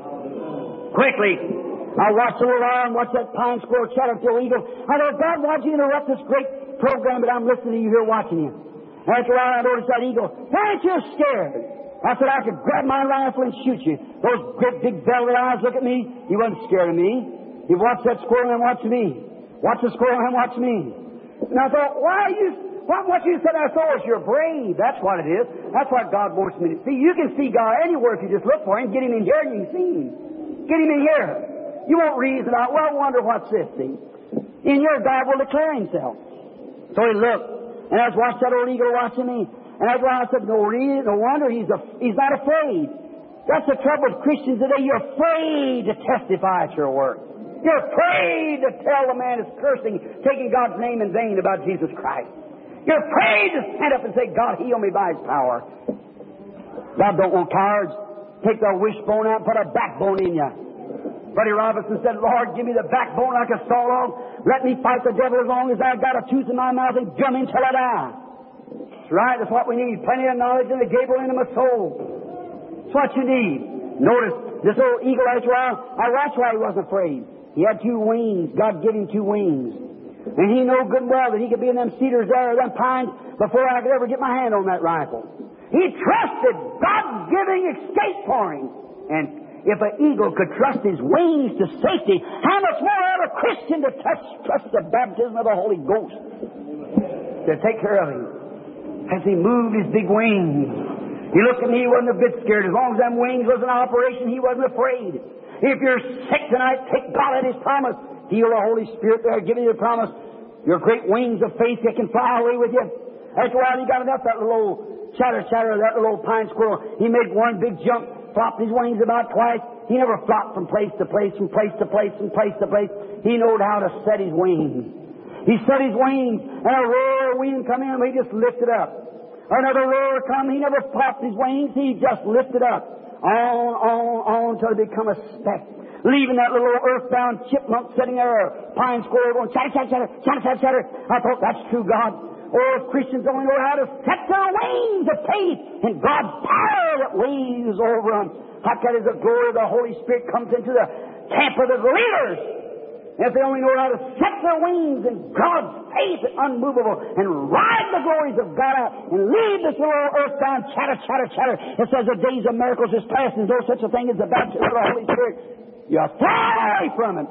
Quickly, I watched the little arm, watched that pine squirrel chatter to the eagle. I thought, God, why'd you interrupt this great program that I'm listening to you here watching you? After a while, I noticed that eagle. Aren't you scared? I said, I could grab my rifle and shoot you. Those great big velvet eyes look at me. He wasn't scared of me. He watched that squirrel and watched me. Watch the squirrel and watch me. And I thought, why are you... What, what you said I saw is you're brave. That's what it is. That's what God wants me to see. You can see God anywhere if you just look for Him. Get Him in here and you can see Him. Get Him in here. You won't reason out, well, wonder what's this thing. In here, God will declare Himself. So he looked, and I was watching that old eagle watching me. And that's why I said, no reason, no wonder he's, a, he's not afraid. That's the trouble with Christians today. You're afraid to testify at your work. You're afraid to tell the man that's cursing, taking God's name in vain about Jesus Christ. You're afraid to stand up and say, God, heal me by His power. God don't want cowards. take the wishbone out and put a backbone in you. Buddy Robinson said, Lord, give me the backbone like a saw log. Let me fight the devil as long as I've got a tooth in my mouth and gum him till I die. That's right. That's what we need. Plenty of knowledge in the gable end of my soul. That's what you need. Notice this old eagle after a while. I watched why he wasn't afraid. He had two wings. God gave him two wings. And he knew good and well that he could be in them cedars there or them pines before I could ever get my hand on that rifle. He trusted God's giving escape for him. And if an eagle could trust his wings to safety, how much more ought a Christian to touch, trust the baptism of the Holy Ghost to take care of him? As he moved his big wings, he looked at me, he wasn't a bit scared. As long as them wings was in operation, he wasn't afraid. If you're sick tonight, take God at His promise. Heal the Holy Spirit there, give you the promise. Your great wings of faith, they can fly away with you. After a while, he got enough, that little old chatter, chatter, that little old pine squirrel. He made one big jump, flopped his wings about twice. He never flopped from place to place, from place to place, from place to place. He knowed how to set his wings. He set his wings, and a roar of wind come in, and he just lifted up. Another roar come, he never flopped his wings, he just lifted up. On, on, on, until he become a speck. Leaving that little earthbound chipmunk sitting there, pine squirrel going, chatter, chatter, chatter, chatter, chatter. I thought, that's true, God. Oh, if Christians only know how to set their wings of faith and God's power that waves over them. How can the glory of the Holy Spirit comes into the camp of the leaders? If they only know how to set their wings in God's faith and unmovable and ride the glories of God out and leave this little earthbound chatter, chatter, chatter. It says the days of miracles is past and there's no such a thing as the baptism of the Holy Spirit. You're far away from it.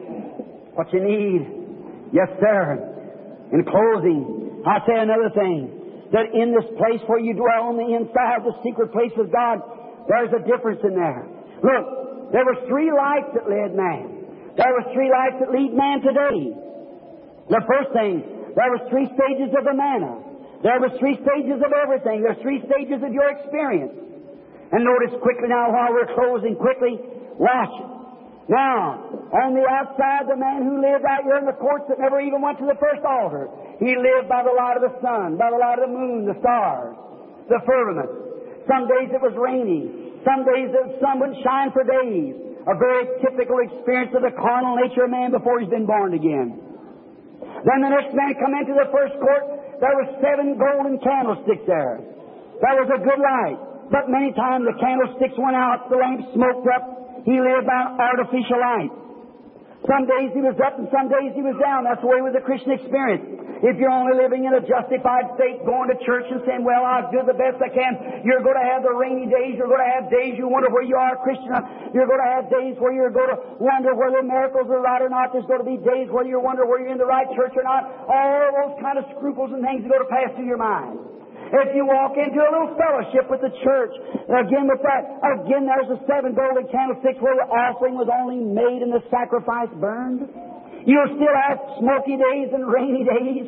What you need. Yes, sir. In closing, I say another thing. That in this place where you dwell on the inside, the secret place with God, there's a difference in there. Look, there were three lights that led man. There were three lights that lead man today. The first thing, there were three stages of the manna. There were three stages of everything. There are three stages of your experience. And notice quickly now, while we're closing quickly, watch it. Now, on the outside, the man who lived out here in the courts that never even went to the first altar, he lived by the light of the sun, by the light of the moon, the stars, the firmament. Some days it was rainy. Some days the sun would shine for days. A very typical experience of the carnal nature of man before he's been born again. Then the next man come into the first court. There were seven golden candlesticks there. That was a good light. But many times the candlesticks went out, the lamp smoked up. He lived by artificial light. Some days he was up and some days he was down. That's the way with the Christian experience. If you're only living in a justified state, going to church and saying, well, I'll do the best I can, you're going to have the rainy days. You're going to have days you wonder where you are, Christian. You're going to have days where you're going to wonder whether miracles are right or not. There's going to be days where you wonder where you're in the right church or not. All those kind of scruples and things are going to pass through your mind. If you walk into a little fellowship with the church, again with that, again there's the seven golden candlesticks where the offering was only made and the sacrifice burned. You'll still have smoky days and rainy days,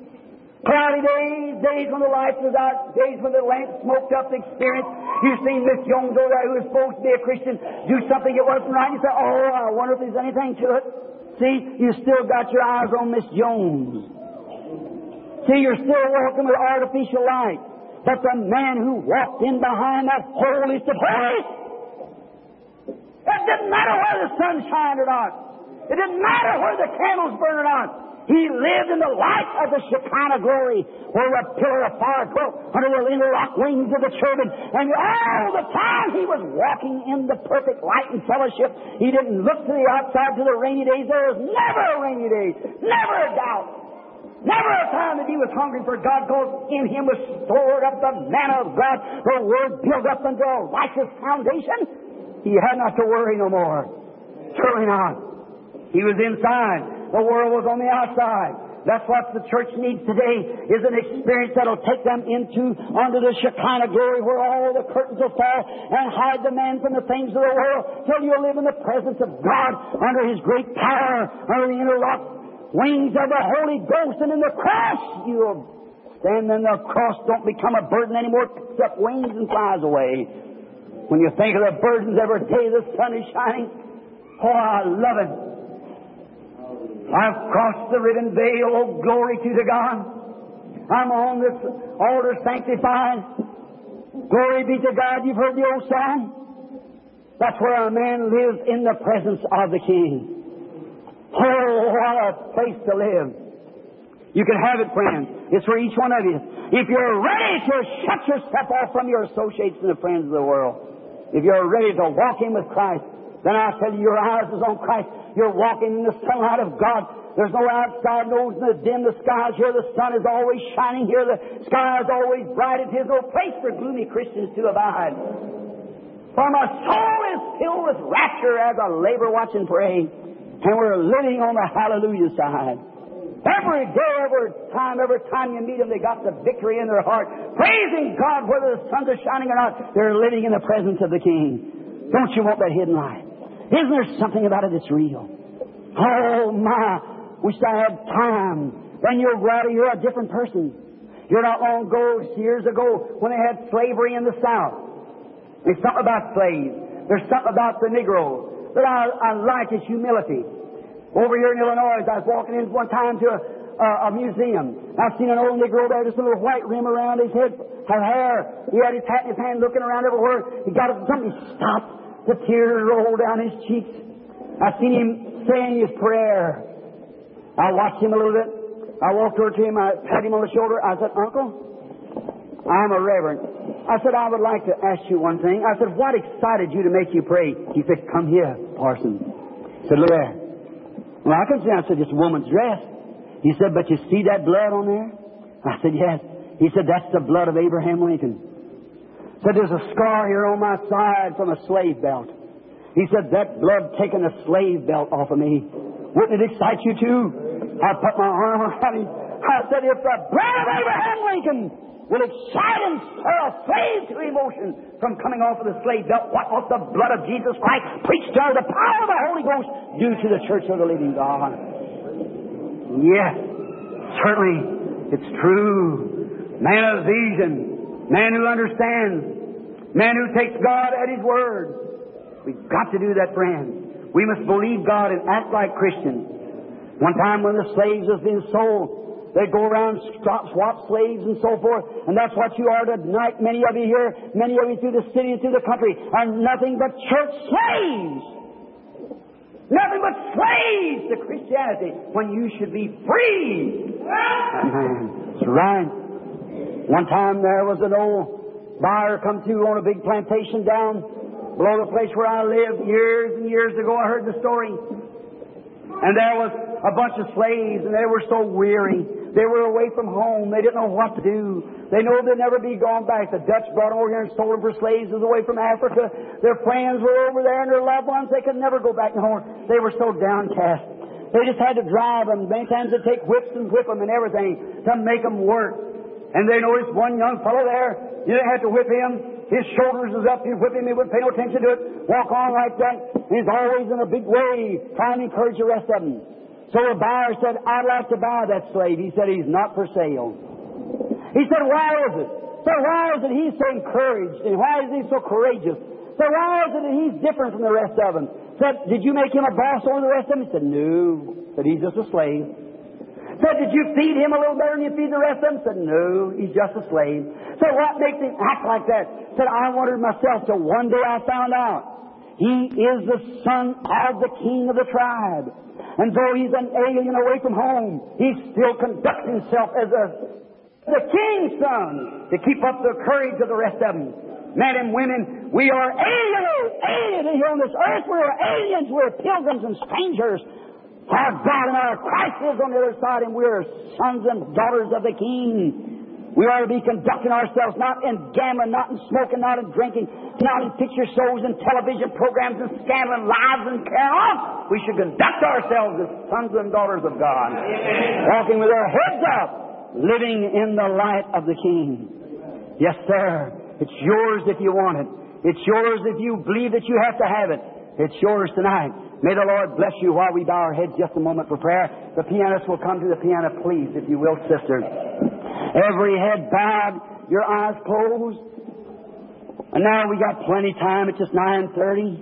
cloudy days, days when the light was out, days when the lamp smoked up the experience. You've seen Miss Jones over there, who was supposed to be a Christian, do something that wasn't right. You say, oh, I wonder if there's anything to it. See, you still got your eyes on Miss Jones. See, you're still walking with artificial light. But the man who walked in behind that holiest of holies, it didn't matter whether the sun shined or not. It didn't matter whether the candles burned or not. He lived in the light of the Shekinah glory, where a pillar of fire dwelt under the interlocked wings of the cherubim. And all the time he was walking in the perfect light and fellowship. He didn't look to the outside to the rainy days. There was never a rainy day, never a doubt. Never a time that he was hungry for God, because in him was stored up the manna of God, the Word built up unto a righteous foundation. He had not to worry no more. Surely not. He was inside. The world was on the outside. That's what the church needs today, is an experience that'll take them into, under the Shekinah glory, where all the curtains will fall and hide the man from the things of the world, till you'll live in the presence of God, under His great power, under the interlocked wings of the Holy Ghost. And in the cross, you'll stand, and the cross don't become a burden anymore, except wings and flies away. When you think of the burdens every day the sun is shining, oh, I love it. I've crossed the riven veil, oh glory to the God. I'm on this altar sanctified. Glory be to God. You've heard the old song. That's where a man lives in the presence of the King. Oh, what a place to live. You can have it, friends. It's for each one of you. If you're ready to shut yourself off from your associates and the friends of the world, if you're ready to walk in with Christ, then I tell you, your eyes is on Christ. You're walking in the sunlight of God. There's no outside nose in the dim. The sky is here. The sun is always shining here. The sky is always bright. It is no place for gloomy Christians to abide. For my soul is filled with rapture as I labor, watch, and pray. And we're living on the hallelujah side. Every day, every time, every time you meet them, they got the victory in their heart. Praising God, whether the suns are shining or not, they're living in the presence of the King. Don't you want that hidden life? Isn't there something about it that's real? Oh, my. Wish I had time. Then you'll go out of here a different person. You're not long ago, years ago, when they had slavery in the South. There's something about slaves. There's something about the Negro that I, I like his humility. Over here in Illinois, I was walking in one time to a, a, a museum. I've seen an old Negro there, just a little white rim around his head, her hair. He had his hat in his hand, looking around everywhere. He got up to something, he stopped. The tears rolled down his cheeks. I seen him saying his prayer. I watched him a little bit. I walked over to him. I patted him on the shoulder. I said, "Uncle, I'm a reverend." I said, "I would like to ask you one thing." I said, "What excited you to make you pray?" He said, "Come here, parson." I said, "Look there." Well, I could see. I said, "It's a woman's dress." He said, "But you see that blood on there?" I said, "Yes." He said, "That's the blood of Abraham Lincoln." Said, "There's a scar here on my side from a slave belt." He said, "That blood taken a slave belt off of me. Wouldn't it excite you too?" I put my arm around him. I said, "If the blood of Abraham Lincoln will excite and stir a slave to emotion from coming off of the slave belt, what must the blood of Jesus Christ, preached under the power of the Holy Ghost, do to the church of the living God?" Yes, certainly, it's true. Man of vision, man who understands, man who takes God at His word. We've got to do that, friends. We must believe God and act like Christians. One time when the slaves was being sold, they'd go around, swap, swap slaves and so forth. And that's what you are tonight. Many of you here, many of you through the city and through the country, are nothing but church slaves. Nothing but slaves to Christianity when you should be free. Amen. That's right. One time there was an old buyer come to on a big plantation down below the place where I lived years and years ago. I heard the story. And there was a bunch of slaves, and they were so weary. They were away from home. They didn't know what to do. They knew they'd never be gone back. The Dutch brought them over here and sold them for slaves. It was away from Africa. Their friends were over there and their loved ones. They could never go back home. They were so downcast. They just had to drive them. Many times they'd take whips and whip them and everything to make them work. And they noticed one young fellow there. You didn't have to whip him. His shoulders was up. You'd whip him. He wouldn't pay no attention to it. Walk on like that. He's always in a big way trying to encourage the rest of them. So the buyer said, "I'd like to buy that slave." He said, "He's not for sale." He said, "Why is it?" So why is it he's so encouraged? And why is he so courageous? So why is it that he's different from the rest of them? Said, "Did you make him a boss over the rest of them?" He said, "No." Said, "He's just a slave." Said, "Did you feed him a little better than you feed the rest of them?" Said, "No, he's just a slave." Said, "What makes him act like that?" Said, "I wondered myself till one day I found out. He is the son of the king of the tribe. And though he's an alien away from home, he still conducts himself as a the king's son to keep up the courage of the rest of them." Men and women, we are aliens, aliens here on this earth. We're aliens. We're pilgrims and strangers. Our God and our Christ is on the other side, and we're sons and daughters of the King. We ought to be conducting ourselves not in gambling, not in smoking, not in drinking, not in picture shows and television programs and scandal and lives and carrying on. We should conduct ourselves as sons and daughters of God, walking with our heads up, living in the light of the King. Yes, sir. It's yours if you want it. It's yours if you believe that you have to have it. It's yours tonight. May the Lord bless you while we bow our heads just a moment for prayer. The pianist will come to the piano, please, if you will, sister. Every head bowed, your eyes closed. And now we got plenty of time. It's just nine thirty.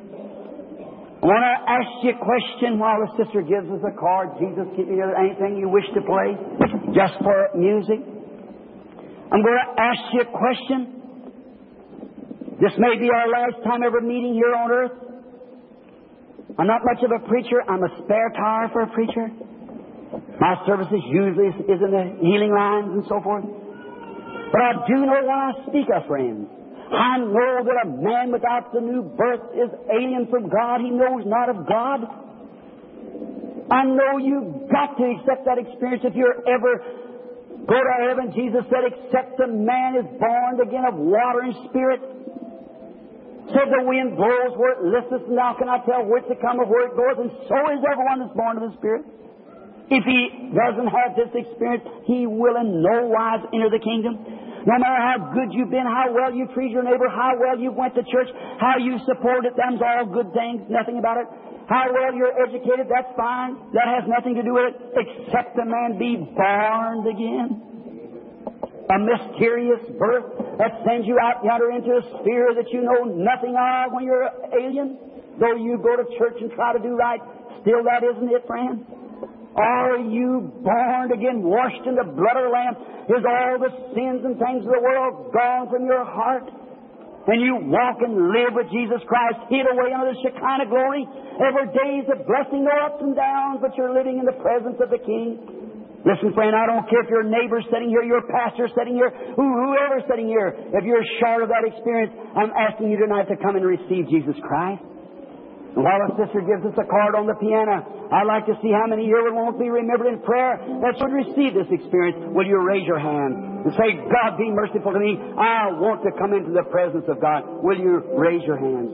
I want to ask you a question while the sister gives us a card. Jesus, give me anything you wish to play, just for music. I'm going to ask you a question. This may be our last time ever meeting here on earth. I'm not much of a preacher. I'm a spare tire for a preacher. My services usually is in the healing lines and so forth. But I do know when I speak of friends, I know that a man without the new birth is alien from God. He knows not of God. I know you've got to accept that experience if you're ever go to heaven. Jesus said, except a man is born again of water and spirit. Said the wind blows where it listeth, and thou cannot tell whence it cometh, where it goes, and so is everyone that's born of the Spirit. If he doesn't have this experience, he will in no wise enter the kingdom. No matter how good you've been, how well you treat your neighbor, how well you went to church, how you supported, them's all good things, nothing about it. How well you're educated, that's fine. That has nothing to do with it, except a man be born again. A mysterious birth that sends you out yonder into a sphere that you know nothing of when you're an alien. Though you go to church and try to do right, still that isn't it, friend. Are you born again, washed in the blood of the Lamb? Is all the sins and things of the world gone from your heart? And you walk and live with Jesus Christ, hid away under the Shekinah glory. Every day is a blessing, no ups and downs, but you're living in the presence of the King. Listen, friend, I don't care if your neighbor's sitting here, your pastor's sitting here, who, whoever's sitting here. If you're short of that experience, I'm asking you tonight to come and receive Jesus Christ. And while a sister gives us a card on the piano, I'd like to see how many here will won't be remembered in prayer that should receive this experience. Will you raise your hand and say, God, be merciful to me. I want to come into the presence of God. Will you raise your hand?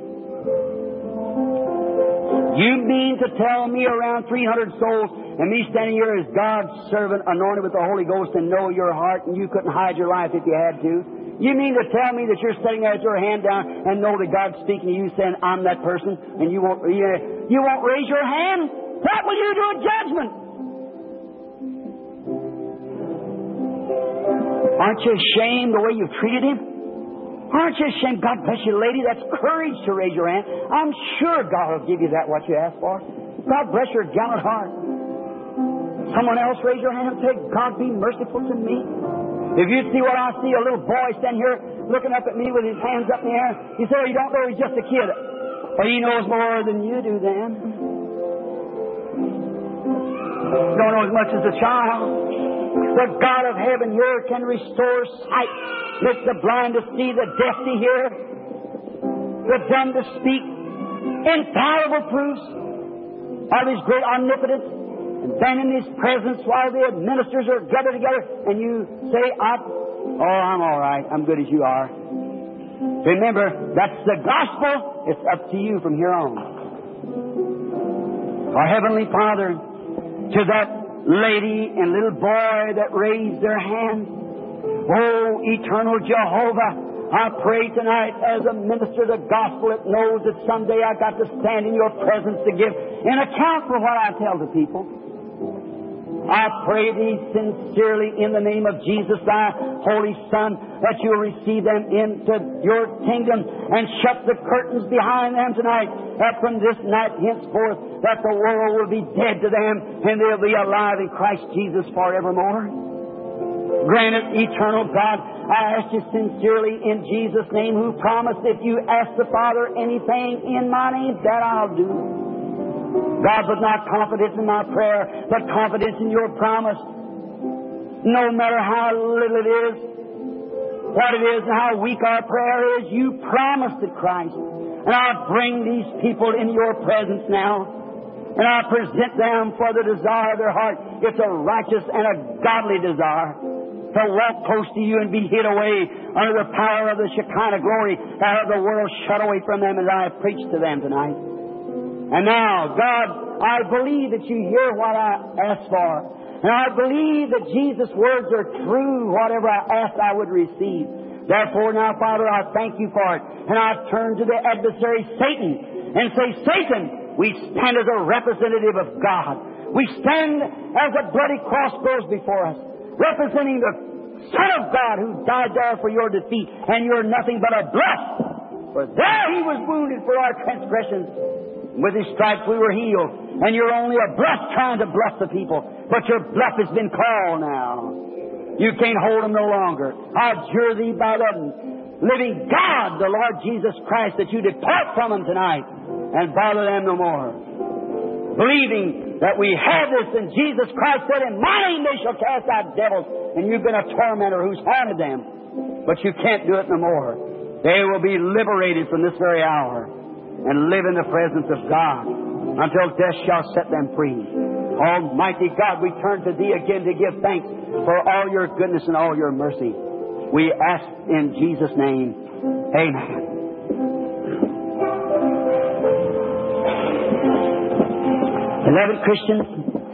You mean to tell me around three hundred souls and me standing here as God's servant anointed with the Holy Ghost and know your heart and you couldn't hide your life if you had to? You mean to tell me that you're sitting there with your hand down and know that God's speaking to you saying, I'm that person, and you won't, you, you won't raise your hand? What will you do at judgment? Aren't you ashamed the way you've treated him? Aren't you ashamed? God bless you, lady. That's courage to raise your hand. I'm sure God will give you that, what you ask for. God bless your gallant heart. Someone else raise your hand and say, God, be merciful to me. If you see what I see, a little boy standing here looking up at me with his hands up in the air, you say, oh, you don't know he's just a kid. Well, he knows more than you do then. You don't know as much as a child. The God of heaven here can restore sight, make the blind to see, the deaf to hear, the dumb to speak. Infallible proofs of His great omnipotence. And then in His presence, while the ministers are gathered together, and you say, I, oh, I'm all right. I'm good as you are. Remember, that's the gospel. It's up to you from here on. Our Heavenly Father, to that lady and little boy that raised their hands, oh, eternal Jehovah, I pray tonight as a minister of the gospel that knows that someday I got to stand in your presence to give an account for what I tell the people. I pray thee sincerely in the name of Jesus, thy Holy Son, that you'll receive them into your kingdom and shut the curtains behind them tonight, that from this night henceforth that the world will be dead to them and they'll be alive in Christ Jesus forevermore. Grant it, eternal God, I ask you sincerely in Jesus' name, who promised if you ask the Father anything in my name, that I'll do. God, but not confidence in my prayer, but confidence in your promise. No matter how little it is, what it is, and how weak our prayer is, you promised it, Christ. And I bring these people in your presence now, and I present them for the desire of their heart. It's a righteous and a godly desire to walk close to you and be hid away under the power of the Shekinah glory, to have the world shut away from them as I have preached to them tonight. And now, God, I believe that you hear what I ask for. And I believe that Jesus' words are true. Whatever I ask, I would receive. Therefore, now, Father, I thank you for it. And I turn to the adversary, Satan, and say, Satan, we stand as a representative of God. We stand as a bloody cross goes before us, representing the Son of God who died there for your defeat. And you're nothing but a bluff. For there He was wounded for our transgressions. With His stripes we were healed. And you're only a bluff trying to bluff the people. But your bluff has been called now. You can't hold them no longer. I adjure thee by the living God, the Lord Jesus Christ, that you depart from them tonight and bother them no more. Believing that we have this, and Jesus Christ said, in my name they shall cast out devils, and you've been a tormentor who's haunted them. But you can't do it no more. They will be liberated from this very hour and live in the presence of God until death shall set them free. Almighty God, we turn to Thee again to give thanks for all Your goodness and all Your mercy. We ask in Jesus' name, amen. Beloved Christians,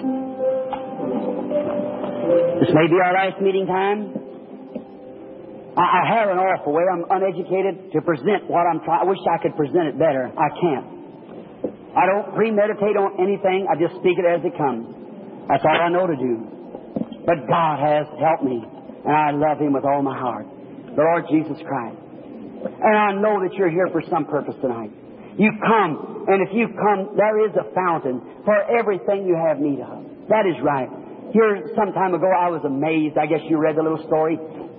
this may be our last meeting time. I, I have an awful way. I'm uneducated to present what I'm trying. I wish I could present it better. I can't. I don't premeditate on anything. I just speak it as it comes. That's all I know to do. But God has helped me, and I love Him with all my heart. The Lord Jesus Christ. And I know that you're here for some purpose tonight. You come, and if you come, there is a fountain for everything you have need of. That is right. Here, some time ago, I was amazed. I guess you read the little story.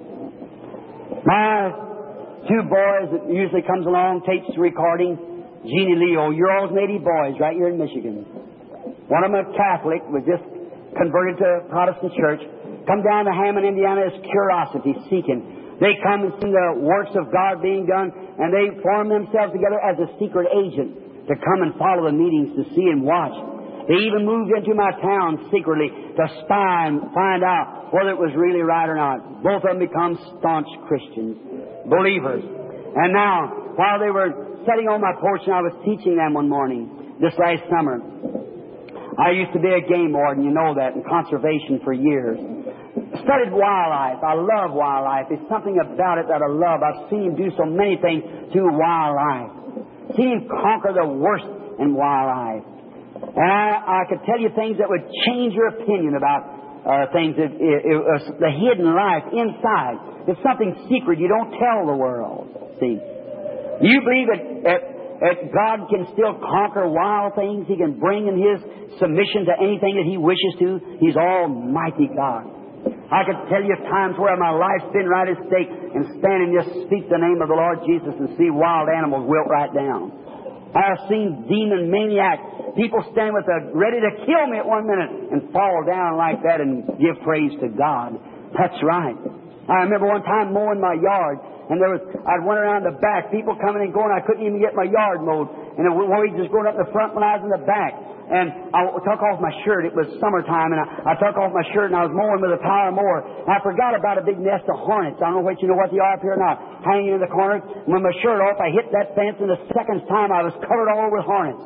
My two boys that usually comes along, tapes recording, Jeannie Leo, your old native boys right here in Michigan. One of them a Catholic, was just converted to Protestant church. Come down to Hammond, Indiana as curiosity, seeking. They come and see the works of God being done, and they form themselves together as a secret agent to come and follow the meetings, to see and watch. They even moved into my town secretly to spy and find out whether it was really right or not. Both of them become staunch Christians, believers. And now, while they were sitting on my porch and I was teaching them one morning, this last summer, I used to be a game warden, you know that, in conservation for years. Studied wildlife. I love wildlife. There's something about it that I love. I've seen him do so many things to wildlife. Seen him conquer the worst in wildlife. And I, I could tell you things that would change your opinion about uh, things. That, it, it, uh, the hidden life inside. It's something secret you don't tell the world. See? You believe that, that, that God can still conquer wild things? He can bring in His submission to anything that He wishes to? He's Almighty God. I could tell you times where my life's been right at stake and stand and just speak the name of the Lord Jesus and see wild animals wilt right down. I've seen demon maniacs, people stand with a ready to kill me at one minute and fall down like that and give praise to God. That's right. I remember one time mowing my yard, and there was I'd went around the back, people coming and going. I couldn't even get my yard mowed, and the weeds just going up in the front when I was in the back. And I took off my shirt. It was summertime, and I, I took off my shirt, and I was mowing with a power mower. And I forgot about a big nest of hornets. I don't know what you know what they are up here or not, hanging in the corner. And with my shirt off, I hit that fence, and the second time I was covered all over with hornets.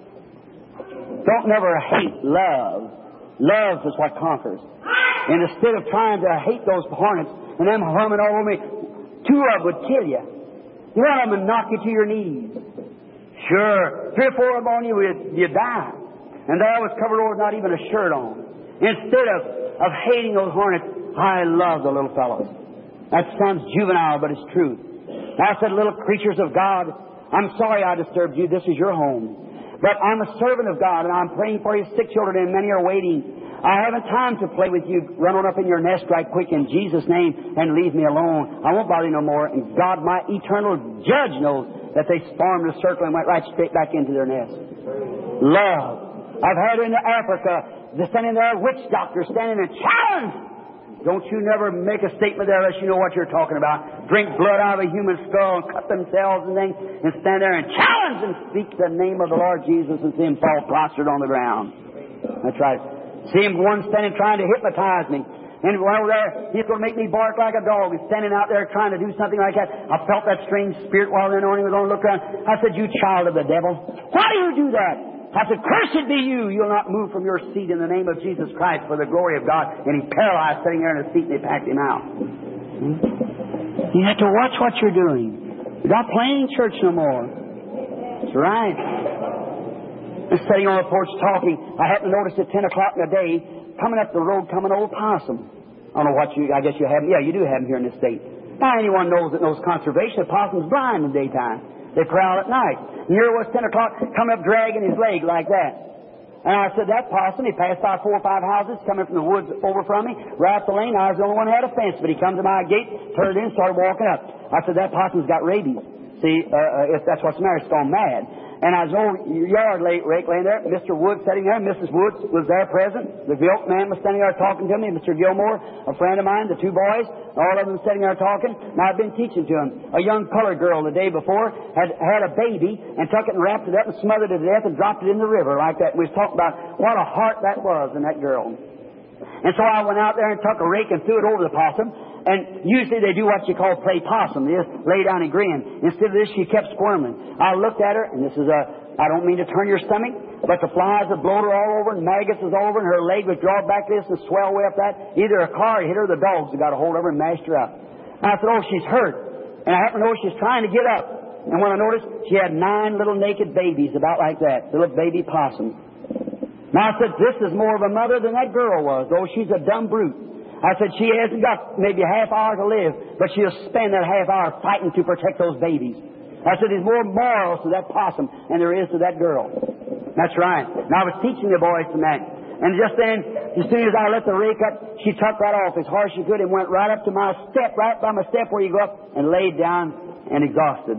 Don't never hate love. Love is what conquers. And instead of trying to hate those hornets and them humming all over me, two of them would kill you. One of them would knock you to your knees. Sure, three or four of them on you, you'd die. And there I was covered over with not even a shirt on. Instead of, of hating those hornets, I love the little fellows. That sounds juvenile, but it's true. I said, little creatures of God, I'm sorry I disturbed you. This is your home. But I'm a servant of God, and I'm praying for His sick children, and many are waiting. I haven't time to play with you. Run on up in your nest right quick in Jesus' name and leave me alone. I won't bother you no more. And God, my eternal judge, knows that they formed a circle and went right straight back into their nest. Love. I've heard in Africa, they're standing there, witch doctors standing and challenge. Don't you never make a statement there unless you know what you're talking about. Drink blood out of a human skull and cut themselves and things and stand there and challenge and speak the name of the Lord Jesus and see him fall prostrate on the ground. That's right. See him one standing trying to hypnotize me. And while there, he's going to make me bark like a dog. He's standing out there trying to do something like that. I felt that strange spirit while the anointing was on. Look around. I said, you child of the devil, why do you do that? I said, cursed be you. You'll not move from your seat in the name of Jesus Christ for the glory of God. And he paralyzed sitting there in his seat, and they packed him out. Hmm? You have to watch what you're doing. You're not playing church no more. That's right. I'm sitting on the porch talking. I happened to notice at ten o'clock in the day, coming up the road, coming an old possum. I don't know what you, I guess you have them. Yeah, you do have them here in this state. Now, anyone knows that knows conservation, a possum's blind in the daytime. They prowl at night. And here it was ten o'clock, coming up dragging his leg like that. And I said, that possum, he passed by four or five houses coming from the woods over from me, right up the lane. I was the only one who had a fence, but he come to my gate, turned in, started walking up. I said, that possum's got rabies. See, uh, if that's what's the matter, it's gone mad. And I was over your yard late, Rick, laying there. Mister Woods sitting there. Missus Woods was there present. The milkman was standing there talking to me. Mister Gilmore, a friend of mine, the two boys, all of them sitting there talking. Now, I've been teaching to them. A young colored girl the day before had had a baby and took it and wrapped it up and smothered it to death and dropped it in the river like that. We was talking about what a heart that was in that girl. And so I went out there and took a rake and threw it over the possum. And usually they do what you call play possum. They just lay down and grin. Instead of this, she kept squirming. I looked at her, and this is a, I don't mean to turn your stomach, but the flies had blown her all over, and maggots was all over, and her leg was drawn back this and swelled way up that. Either a car hit her, or the dogs had got a hold of her and mashed her up. And I said, oh, she's hurt. And I happened to know she's trying to get up. And when I noticed, she had nine little naked babies about like that, little baby possums. Now I said, this is more of a mother than that girl was, though she's a dumb brute. I said, she hasn't got maybe a half hour to live, but she'll spend that half hour fighting to protect those babies. I said, there's more morals to that possum than there is to that girl. That's right. Now I was teaching the boys from that. And just then, as soon as I let the rake up, she took right off as hard as she could and went right up to my step, right by my step where you go up, and laid down and exhausted.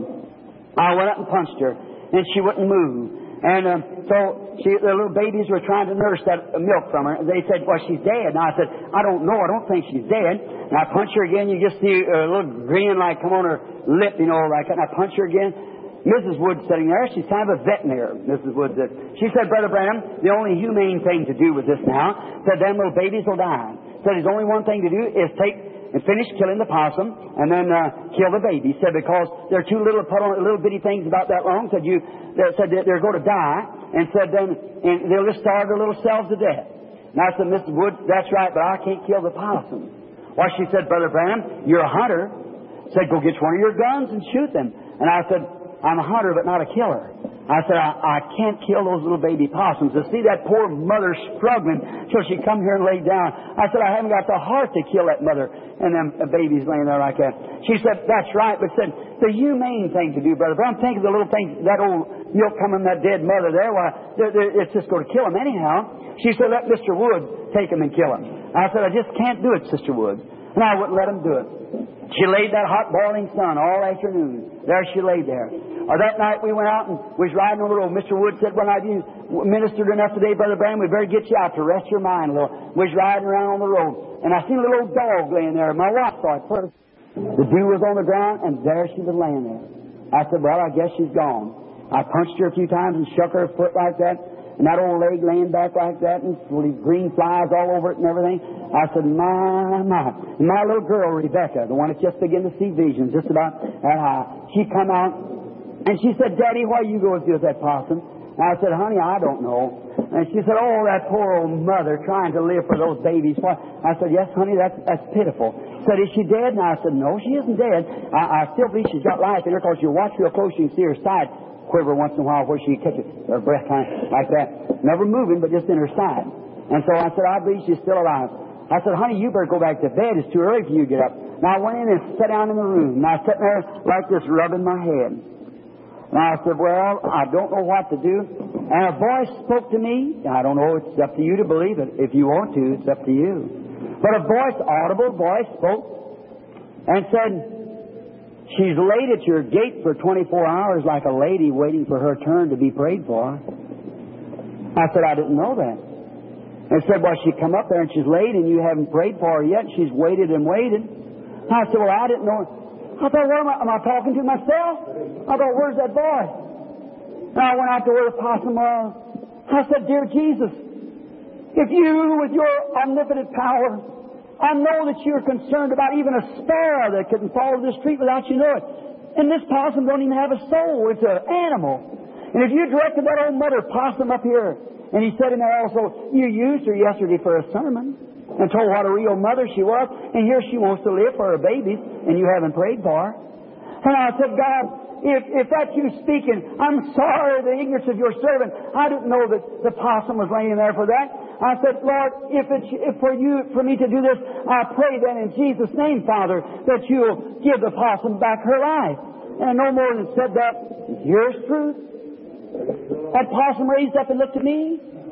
I went up and punched her, and she wouldn't move. And um, so she, the little babies were trying to nurse that uh, milk from her. They said, well, she's dead. And I said, I don't know. I don't think she's dead. And I punch her again. You just see a little grin like come on her lip, you know, like that. And I punch her again. Missus Woods sitting there. She's kind of a veterinarian, Missus Woods. She said, Brother Branham, the only humane thing to do with this now, said them little babies will die. Said there's only one thing to do is take and finish killing the possum, and then uh, kill the baby. Said because they're too little to put on little bitty things about that long. Said you they said that they're going to die, and said then and they'll just starve their little selves to death. And I said, Missus Woods, that's right, but I can't kill the possum. Well, she said, Brother Branham, you're a hunter. Said, go get one of your guns and shoot them. And I said, I'm a hunter, but not a killer. I said, I, I can't kill those little baby possums. To see that poor mother struggling till she come here and lay down. I said, I haven't got the heart to kill that mother and them babies laying there like that. She said, that's right, but said, the humane thing to do, Brother. But I'm thinking of the little thing, that old milk coming from that dead mother there, well, they're, they're, it's just going to kill him anyhow. She said, let Mister Woods take him and kill him. I said, I just can't do it, Sister Woods. And I wouldn't let him do it. She laid that hot boiling sun all afternoon. There she laid there. Or that night we went out and was riding on the road. Mister Wood said, well, now you ministered enough today, Brother Branham, we better get you out to rest your mind a little. Was riding around on the road. And I seen a little dog laying there. My wife saw it first. The dew was on the ground, and there she was laying there. I said, well, I guess she's gone. I punched her a few times and shook her foot like that. And that old leg laying back like that, and these green flies all over it and everything. I said, my, my. And my little girl, Rebecca, the one that just began to see visions, just about that high, she come out, and she said, Daddy, why you go do with that possum? And I said, honey, I don't know. And she said, oh, that poor old mother trying to live for those babies. I said, yes, honey, that's, that's pitiful. Said, is she dead? And I said, no, she isn't dead. I, I still believe she's got life in her, because you watch real close, you can see her side quiver once in a while where she catches her breath kind of like that. Never moving, but just in her side. And so I said, I believe she's still alive. I said, honey, you better go back to bed. It's too early for you to get up. Now I went in and sat down in the room. And I was sitting there like this, rubbing my head. And I said, well, I don't know what to do. And a voice spoke to me. I don't know, it's up to you to believe it. If you want to, it's up to you. But a voice, audible voice, spoke and said, she's laid at your gate for twenty-four hours like a lady waiting for her turn to be prayed for. I said, I didn't know that. And said, well, she come up there and she's laid and you haven't prayed for her yet. She's waited and waited. I said, well, I didn't know. I thought, what am I, am I talking to myself? I thought, where's that voice? And I went out to where the possum was. I said, dear Jesus, if you, with your omnipotent power, I know that you're concerned about even a sparrow that couldn't fall to the street without you know it. And this possum don't even have a soul. It's an animal. And if you directed that old mother possum up here, and he said in there also, you used her yesterday for a sermon and told what a real mother she was, and here she wants to live for her babies, and you haven't prayed for her. And I said, God, if, if that's you speaking, I'm sorry the ignorance of your servant. I didn't know that the possum was laying there for that. I said, Lord, if it's if for you, for me to do this, I pray then in Jesus' name, Father, that you'll give the possum back her life. And no more than said that, here's truth. That possum raised up and looked at me.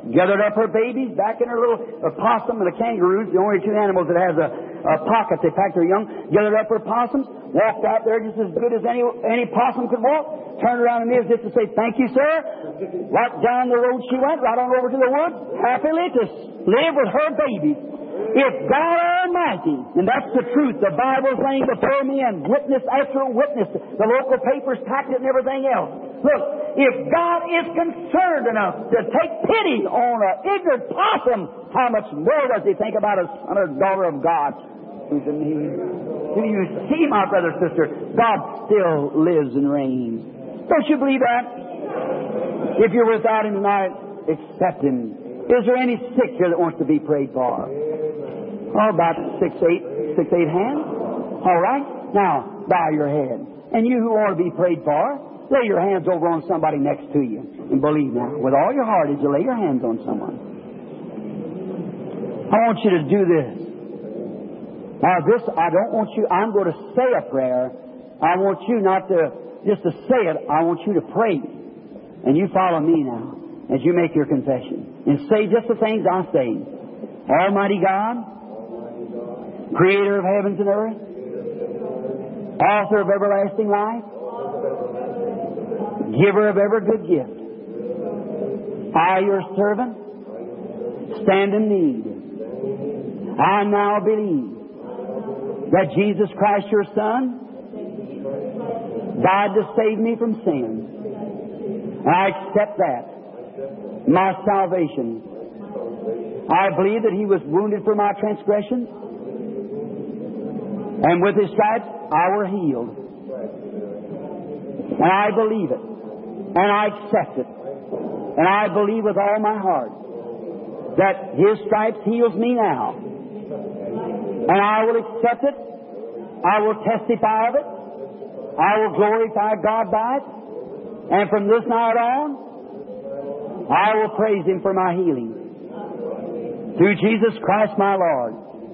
gathered up her babies back in her little a possum and a kangaroo, the only two animals that has a, a pocket they pack their young, gathered up her possums, walked out there just as good as any any possum could walk, turned around to me as if to say, thank you, sir. Right down the road she went, right on over to the woods, happily to live with her babies. If God Almighty, and that's the truth, the Bible's laying before me and witness after witness, the local papers packed it and everything else. Look, if God is concerned enough to take pity on an ignorant possum, how much more does He think about a son or daughter of God who's in need? Do you see, my brother, sister, God still lives and reigns. Don't you believe that? If you're without Him tonight, accept Him. Is there any sick here that wants to be prayed for? Oh, about six, eight, six, eight hands. All right. Now, bow your head. And you who want to be prayed for, lay your hands over on somebody next to you. And believe now, with all your heart, as you lay your hands on someone. I want you to do this. Now, this, I don't want you, I'm going to say a prayer. I want you not to, just to say it, I want you to pray. And you follow me now as you make your confession. And say just the things I say. Almighty God, Creator of heavens and earth, Author of everlasting life, Giver of every good gift, I, your servant, stand in need. I now believe that Jesus Christ, your Son, died to save me from sin. I accept that, my salvation. I believe that He was wounded for my transgressions, and with His stripes I were healed. And I believe it, and I accept it, and I believe with all my heart that His stripes heals me now. And I will accept it, I will testify of it, I will glorify God by it, and from this night on, I will praise Him for my healing. Through Jesus Christ my Lord.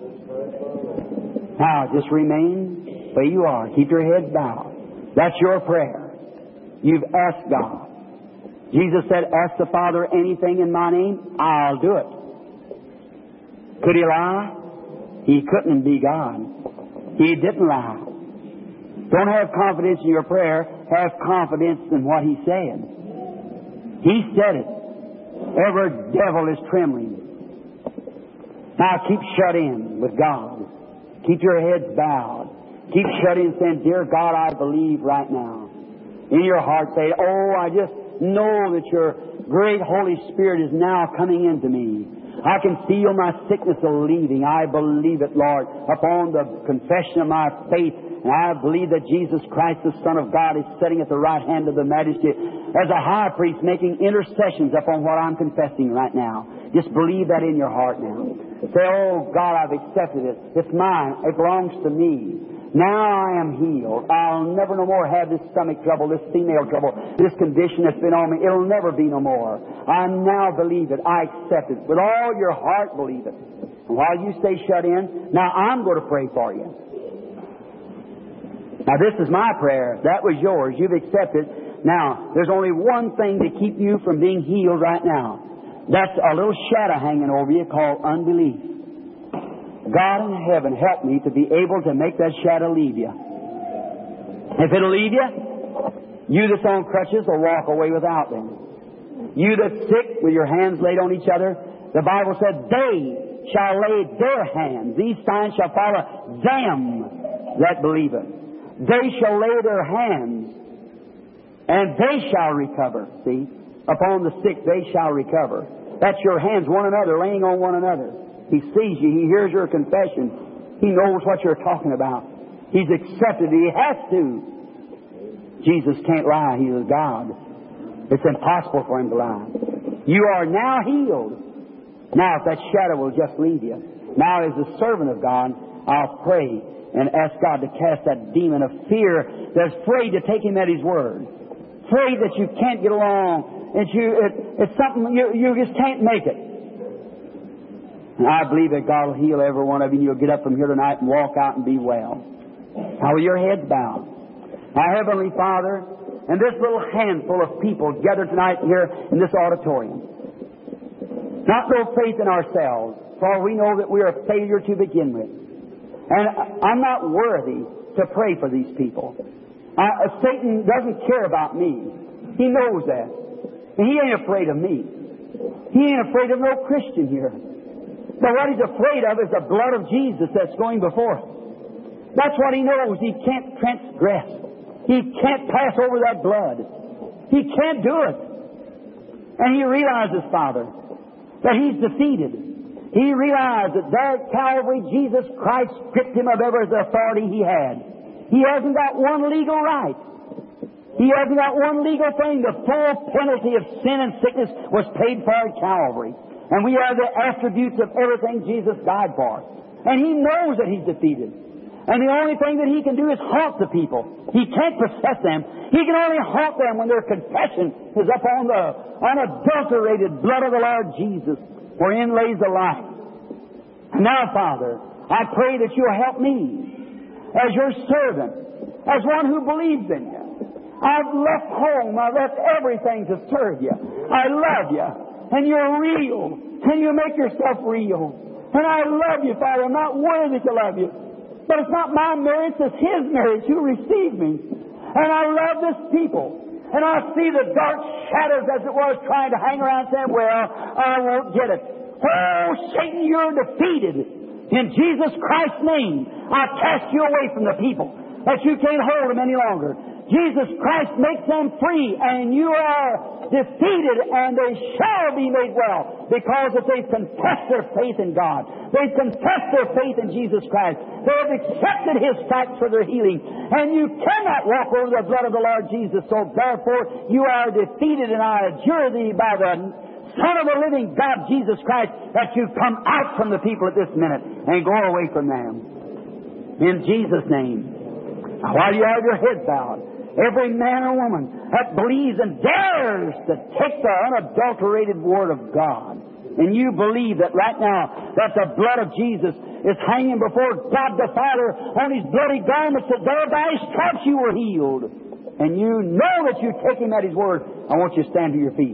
Now, just remain where you are. Keep your heads bowed. That's your prayer. You've asked God. Jesus said, ask the Father anything in my name, I'll do it. Could He lie? He couldn't be God. He didn't lie. Don't have confidence in your prayer. Have confidence in what He said. He said it. Every devil is trembling. Now keep shut in with God. Keep your heads bowed. Keep shut in saying, dear God, I believe right now. In your heart say, oh, I just know that your great Holy Spirit is now coming into me. I can feel my sickness leaving. I believe it, Lord, upon the confession of my faith. And I believe that Jesus Christ, the Son of God, is sitting at the right hand of the Majesty as a high priest making intercessions upon what I'm confessing right now. Just believe that in your heart now. Say, oh, God, I've accepted it. It's mine. It belongs to me. Now I am healed. I'll never no more have this stomach trouble, this female trouble, this condition that's been on me. It'll never be no more. I now believe it. I accept it. With all your heart, believe it. And while you stay shut in, now I'm going to pray for you. Now this is my prayer. That was yours. You've accepted. Now, there's only one thing to keep you from being healed right now. That's a little shadow hanging over you called unbelief. God in heaven, help me to be able to make that shadow leave you. If it'll leave you, you that's on crutches will walk away without them. You that's sick with your hands laid on each other, the Bible said, they shall lay their hands. These signs shall follow them that believeth. They shall lay their hands, and they shall recover. See? Upon the sick they shall recover. That's your hands, one another, laying on one another. He sees you. He hears your confession. He knows what you're talking about. He's accepted it. He has to. Jesus can't lie. He is God. It's impossible for Him to lie. You are now healed. Now, if that shadow will just leave you. Now, as a servant of God, I'll pray and ask God to cast that demon of fear that's afraid to take Him at His word. Afraid that you can't get along. That you, it, it's something, you, you just can't make it. And I believe that God will heal every one of you. You'll get up from here tonight and walk out and be well. Now, with your heads bowed. Our Heavenly Father, and this little handful of people gathered tonight here in this auditorium, Not no faith in ourselves, for we know that we are a failure to begin with. And I'm not worthy to pray for these people. Uh, Satan doesn't care about me. He knows that. And he ain't afraid of me. He ain't afraid of no Christian here. But what he's afraid of is the blood of Jesus that's going before us. That's what he knows. He can't transgress. He can't pass over that blood. He can't do it. And he realizes, Father, that he's defeated. He realized that there at Calvary, Jesus Christ stripped him of every authority he had. He hasn't got one legal right. He hasn't got one legal thing. The full penalty of sin and sickness was paid for at Calvary. And we are the attributes of everything Jesus died for. And he knows that he's defeated. And the only thing that he can do is haunt the people. He can't possess them. He can only haunt them when their confession is up on the unadulterated blood of the Lord Jesus, wherein lays the life. And now, Father, I pray that you'll help me as your servant, as one who believes in you. I've left home. I've left everything to serve you. I love you. And you're real. And you make yourself real. And I love you, Father. I'm not worthy to love you. But it's not my merits, it's His merits who received me. And I love this people. And I see the dark shadows, as it was, trying to hang around saying, well, I won't get it. Oh, Satan, you're defeated. In Jesus Christ's name, I cast you away from the people, that you can't hold them any longer. Jesus Christ makes them free, and you are defeated, and they shall be made well, because if they've confessed their faith in God, they've confessed their faith in Jesus Christ, they have accepted His stripes for their healing, and you cannot walk over the blood of the Lord Jesus, so therefore you are defeated, and I adjure thee by the Son of the living God, Jesus Christ, that you come out from the people at this minute and go away from them. In Jesus' name. Now, while you have your head bowed, every man or woman that believes and dares to take the unadulterated Word of God, and you believe that right now that the blood of Jesus is hanging before God the Father on His bloody garments, that there by His stripes you were healed, and you know that you take Him at His word, I want you to stand to your feet.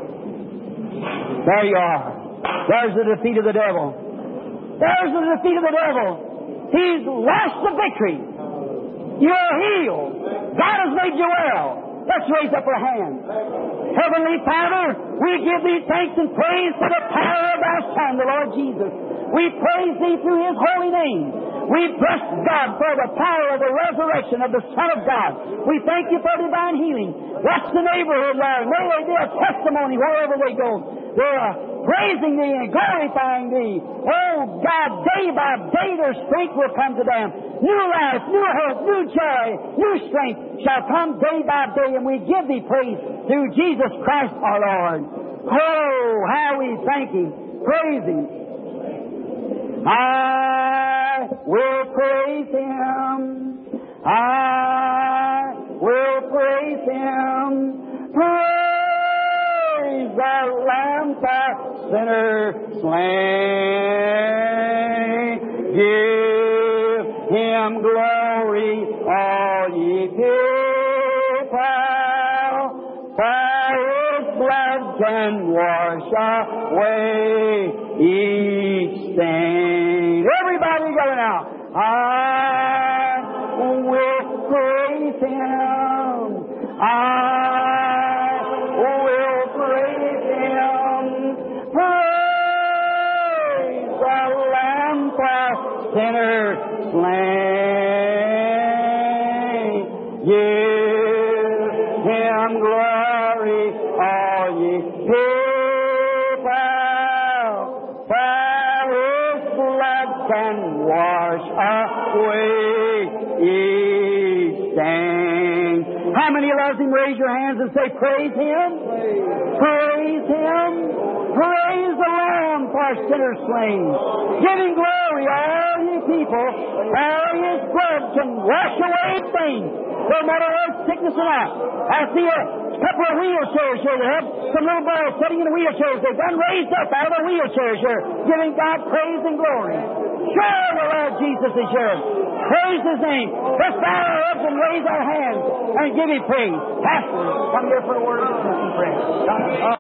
There you are. There's the defeat of the devil. There's the defeat of the devil. He's lost the victory. You're healed. God has made you well. Let's raise up our hands. Heavenly Father, we give Thee thanks and praise for the power of Thy Son, the Lord Jesus. We praise Thee through His holy name. We bless God for the power of the resurrection of the Son of God. We thank You for divine healing. Bless the neighborhood, Lord. May they be a testimony wherever they go. They're uh, praising Thee and glorifying Thee. Oh, God, day by day their strength will come to them. New life, new hope, new joy, new strength shall come day by day, and we give Thee praise through Jesus Christ our Lord. Oh, how we thank Him. Praise Him. I will praise Him. I will praise Him. Praise the Lamb for sinners slain. Give Him glory, all ye people, for His blood can wash away each stain. Everybody go now. I will praise Him. I will praise Him. Praise the Lamb for sinners slain. Give Him glory, all ye people, for His blood can wash away each stain. How many loves Him? Raise your hands and say, praise Him. Praise Him. Praise the Lamb for sinners slain. Give Him glory, all ye people. For His blood can wash away things, no matter what sickness or not. I see a couple of wheelchairs here. They have some little boys sitting in wheelchairs. They've been raised up out of the wheelchairs here, giving God praise and glory. Sure, the Lord Jesus is here. Praise His name. Let's bow our heads and raise our hands and give Him praise. Pastor, come here for a word of prayer.